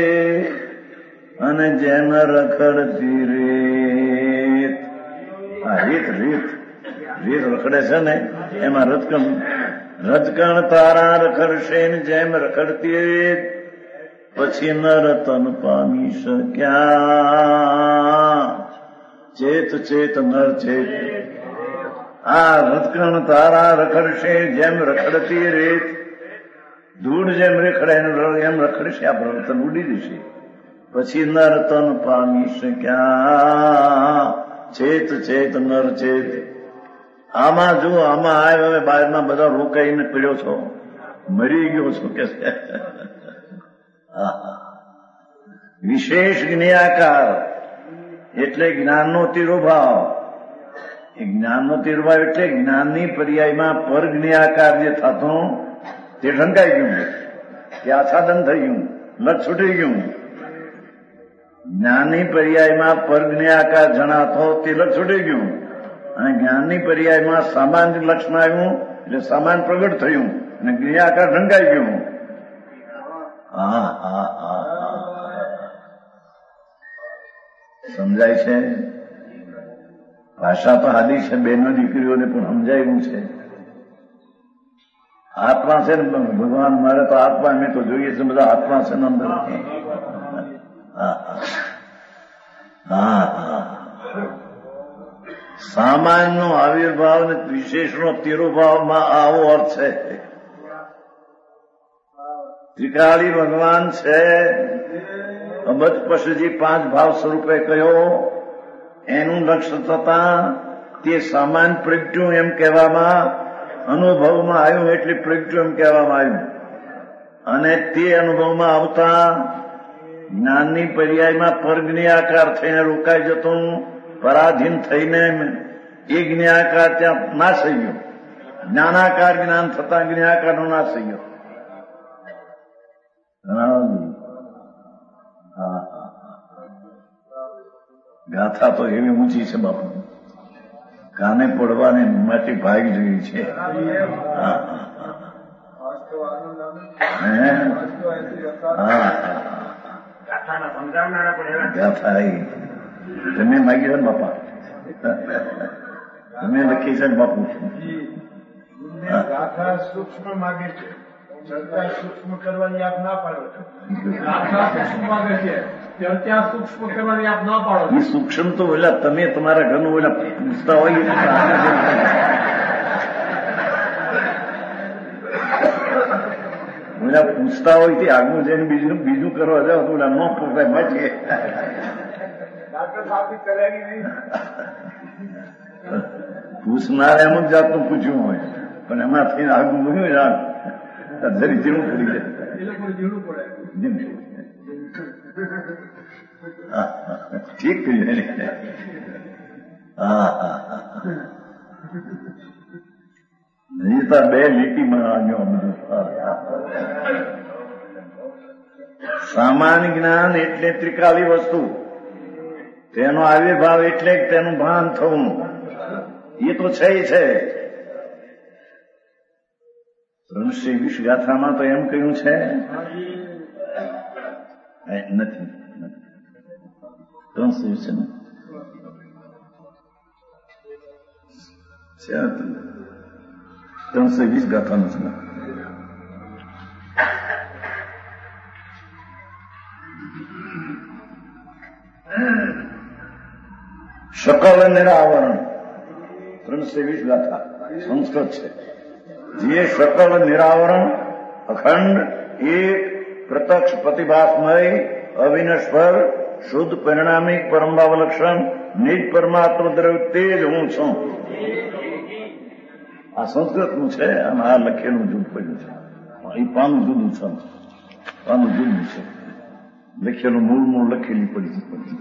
Speaker 1: અને જેમ રખડતી રેત. આ રીત રીત રીત રખડે છે ને એમાં રજકણ રજકણ તારા રખડશે ને જેમ રખડતી રેત. પછી નર તન પામી શક્યા, ચેત ચેત નર ચેત. આ રજકણ તારા રખડશે જેમ રખડતી રેત, ધૂળ જેમ રખડે એમ રખડશે. આ પ્રવર્તન ઉડી જશે. પછી નર તન પામી શક્યા, ચેત ચેત નર ચેત. આમાં જો આમાં આવે હવે બહારના બધા રોકાઈને પીડ્યો છો, મરી ગયો છો કે છે. વિશેષ જ્ઞાકાર એટલે જ્ઞાનનો તિરોભાવ. એ જ્ઞાનનો તિરોભાવ એટલે જ્ઞાનની પર્યાયમાં પર જ્ઞાકાર જે થતો તે ઢંકાઈ ગયું, તે આચ્છાદન થઈ ગયું, લક્ષ છૂટી ગયું. જ્ઞાનની પર્યાયમાં પર જ્ઞાકાર જણાતો તે લક્ષ છૂટી ગયું અને જ્ઞાનની પર્યાયમાં સામાન્ય લક્ષણ આવ્યું એટલે સામાન્ય પ્રગટ થયું અને જ્ઞાકાર ઢંકાઈ ગયું. હા હા હા સમજાય છે. ભાષા તો આદિ છે, બેનો દીકરીઓને પણ સમજાયું છે. આત્મા છે ને ભગવાન, મારે તો આત્મા, મેં તો જોઈએ છે બધા આત્મા છે ને અંદર. હા હા હા સામાન્ય નો આવિર્ભાવ ને વિશેષનો તિરુભાવમાં આવો અર્થ છે. ત્રિકાળી ભગવાન છે, અબજ પશુજી પાંચ ભાવ સ્વરૂપે કહ્યો, એનું લક્ષ્ય થતા તે સામાન્ય પ્રગટ્યું એમ કહેવામાં, અનુભવમાં આવ્યું એટલે પ્રગટ્યું એમ કહેવામાં આવ્યું. અને તે અનુભવમાં આવતા જ્ઞાનની પર્યાયમાં પરજ્ઞાકાર થઈને રોકાઈ જતો પરાધીન થઈને એ જ્ઞાકાર ત્યાં નાશ થઈ ગયો. જ્ઞાનાકાર જ્ઞાન થતા જ્ઞાકારનો નાશ થઈ ગયો. હા ગાથા તો એવી ઊંચી છે બાપુ, કાને પડવાની માટે ભાગી જેવી છે. ગાથા એ તમે માગી છે બાપા, તમે લખી છે બાપુ.
Speaker 2: ગાથા સૂક્ષ્મ માગે છે, ચર્ચા સૂક્ષ્મ કરવાની આપ ના પાડો છો. ગાથા સૂક્ષ્મ માગે છે, ચર્ચા સૂક્ષ્મ કરવાની આપ ના પાડો છો.
Speaker 1: એ સૂક્ષ્મ તો ઓલા તમે તમારા ઘરનું ઓલા પૂછતા હોય ઓલા પૂછતા હોય તે આગળ જઈને બીજું બીજું કરવા જાવ તો ઓલા ન પૂછાય બચે.
Speaker 2: ડાક્ટર સાહેબ કર્યા નહીં,
Speaker 1: પૂછનાર એમ જ જાતનું પૂછ્યું હોય પણ એમાંથી આગળ મૂક્યું યાર જરી જીણું પડી જાય. ઠીક કહ્યું. હા હા નીતા બે લીટીમાં આવ્યો બધું. સામાન્ય જ્ઞાન એટલે ત્રિકાલી વસ્તુ, તેનો આવિર્ભાવ એટલે તેનું ભાન થવું, એ તો છે છે. ત્રણસો વીસ ગાથામાં તો એમ કહ્યું છે નથી, ત્રણસો વીસ ને ત્રણસો વીસ ગાથાનું છે. શકલ નિરાવરણ ત્રણસો વીસ ગાથા સંસ્કૃત છે. જે શકલ નિરાવરણ અખંડ એક પ્રત્યક્ષ પ્રતિભાસમય અવિનશ્વર શુદ્ધ પરિણામિક પરમભાવલક્ષણ નિજ પરમાત્મા દ્રવ્ય તે જ હું છું. આ સંસ્કૃતનું છે અને આ લખેલું જુદું પડ્યું છે. એ પાનું જુદું છે, પાનું જુદું છે. લખેલું મૂળ મૂળ લખેલી પડી પડી.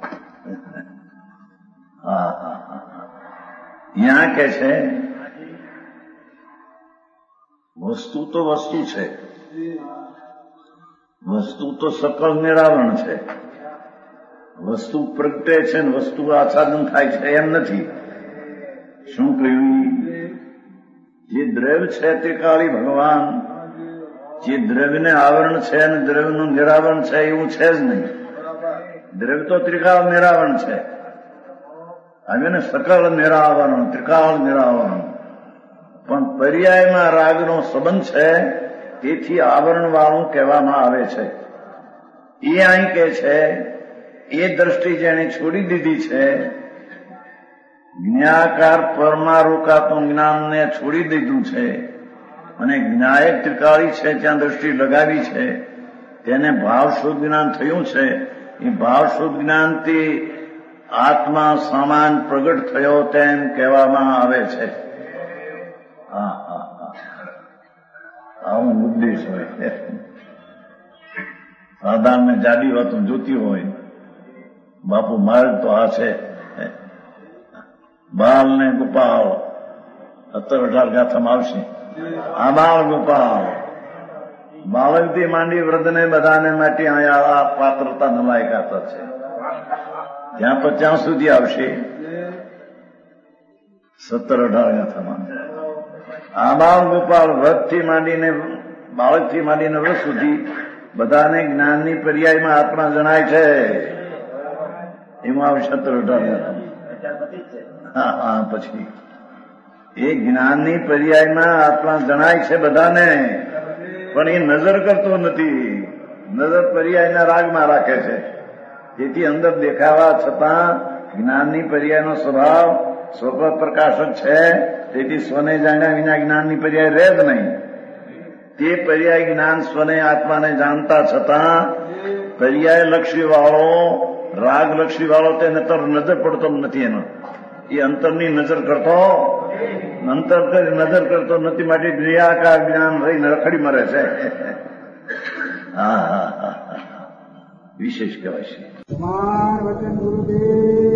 Speaker 1: હા હા હા ત્યાં કે છે વસ્તુ તો વસ્તુ છે, વસ્તુ તો સકળ નિરાવરણ છે. વસ્તુ પ્રગટે છે ને વસ્તુ આચ્છાદન થાય છે એમ નથી. શું કહ્યું? જે દ્રવ્ય છે તે કાળી ભગવાન, જે દ્રવ્યને આવરણ છે અને દ્રવ્યનું નિરાવરણ છે એવું છે જ નહીં. દ્રવ્ય તો ત્રિકાળ નિરાવરણ છે. આવે ને સકળ નિરાવરણ, ત્રિકાળ નિરાવરણ. પણ પર્યાયમાં રાગનો સંબંધ છે, તેથી આવરણ વાળું કહેવામાં આવે છે. એ અહીં કે છે એ દ્રષ્ટિ જેને છોડી દીધી છે, જ્ઞાકાર પરમાં રોકાતું જ્ઞાનને છોડી દીધું છે અને જ્ઞાયક ત્રિકાળી છે ત્યાં દ્રષ્ટિ લગાવી છે, તેને ભાવ શુદ્ધ જ્ઞાન થયું છે. એ ભાવ શુદ્ધ જ્ઞાનથી આત્મા સમાન પ્રગટ થયો તેમ કહેવામાં આવે છે. હા હા હા આવું ઉદ્દેશ હોય. સાધારણ જાડી વાતો જોતી હોય, બાપુ માર્ગ તો આ છે. બાલ ને ગોપાલ સત્તર અઢાર ગાથામાં આવશે. આ બાળ ગોપાલ બાળકથી માંડી વૃદ્ધને બધાને માટે અહીંયા આ પાત્રતા નલાયકાત છે. ત્યાં પચાસ સુધી આવશે સત્તર અઢાર ગાથામાં. આ બાળ ગોપાલ વૃદ્ધથી માંડીને બાળકથી માંડીને વૃદ્ધ સુધી બધાને જ્ઞાનની પર્યાયમાં આત્મા જણાય છે. એમાં આવશે સત્તર અઢાર ગાથામાં. હા હા પછી એ જ્ઞાનની પર્યાયમાં આત્મા જણાય છે બધાને, પણ એ નજર કરતો નથી. નજર પર્યાયના રાગમાં રાખે છે. જેથી અંદર દેખાવા છતાં જ્ઞાનની પર્યાયનો સ્વભાવ સ્વપ પ્રકાશ જ છે. તેથી સ્વને જાણ્યા વિના જ્ઞાનની પર્યાય રહે જ નહીં. તે પર્યાય જ્ઞાન સ્વને આત્માને જાણતા છતાં પર્યાય લક્ષી વાળો રાગ લક્ષી વાળો તેને તર નજર પડતો નથી. એનો એ અંતરની નજર કરતો અંતર નજર કરતો નથી. માટે નિરાકાર જ્ઞાન રહીને રખડી મરે છે. હા હા હા વિશેષ કહેવાય છે.
Speaker 3: કુમાર વચન ગુરુદેવ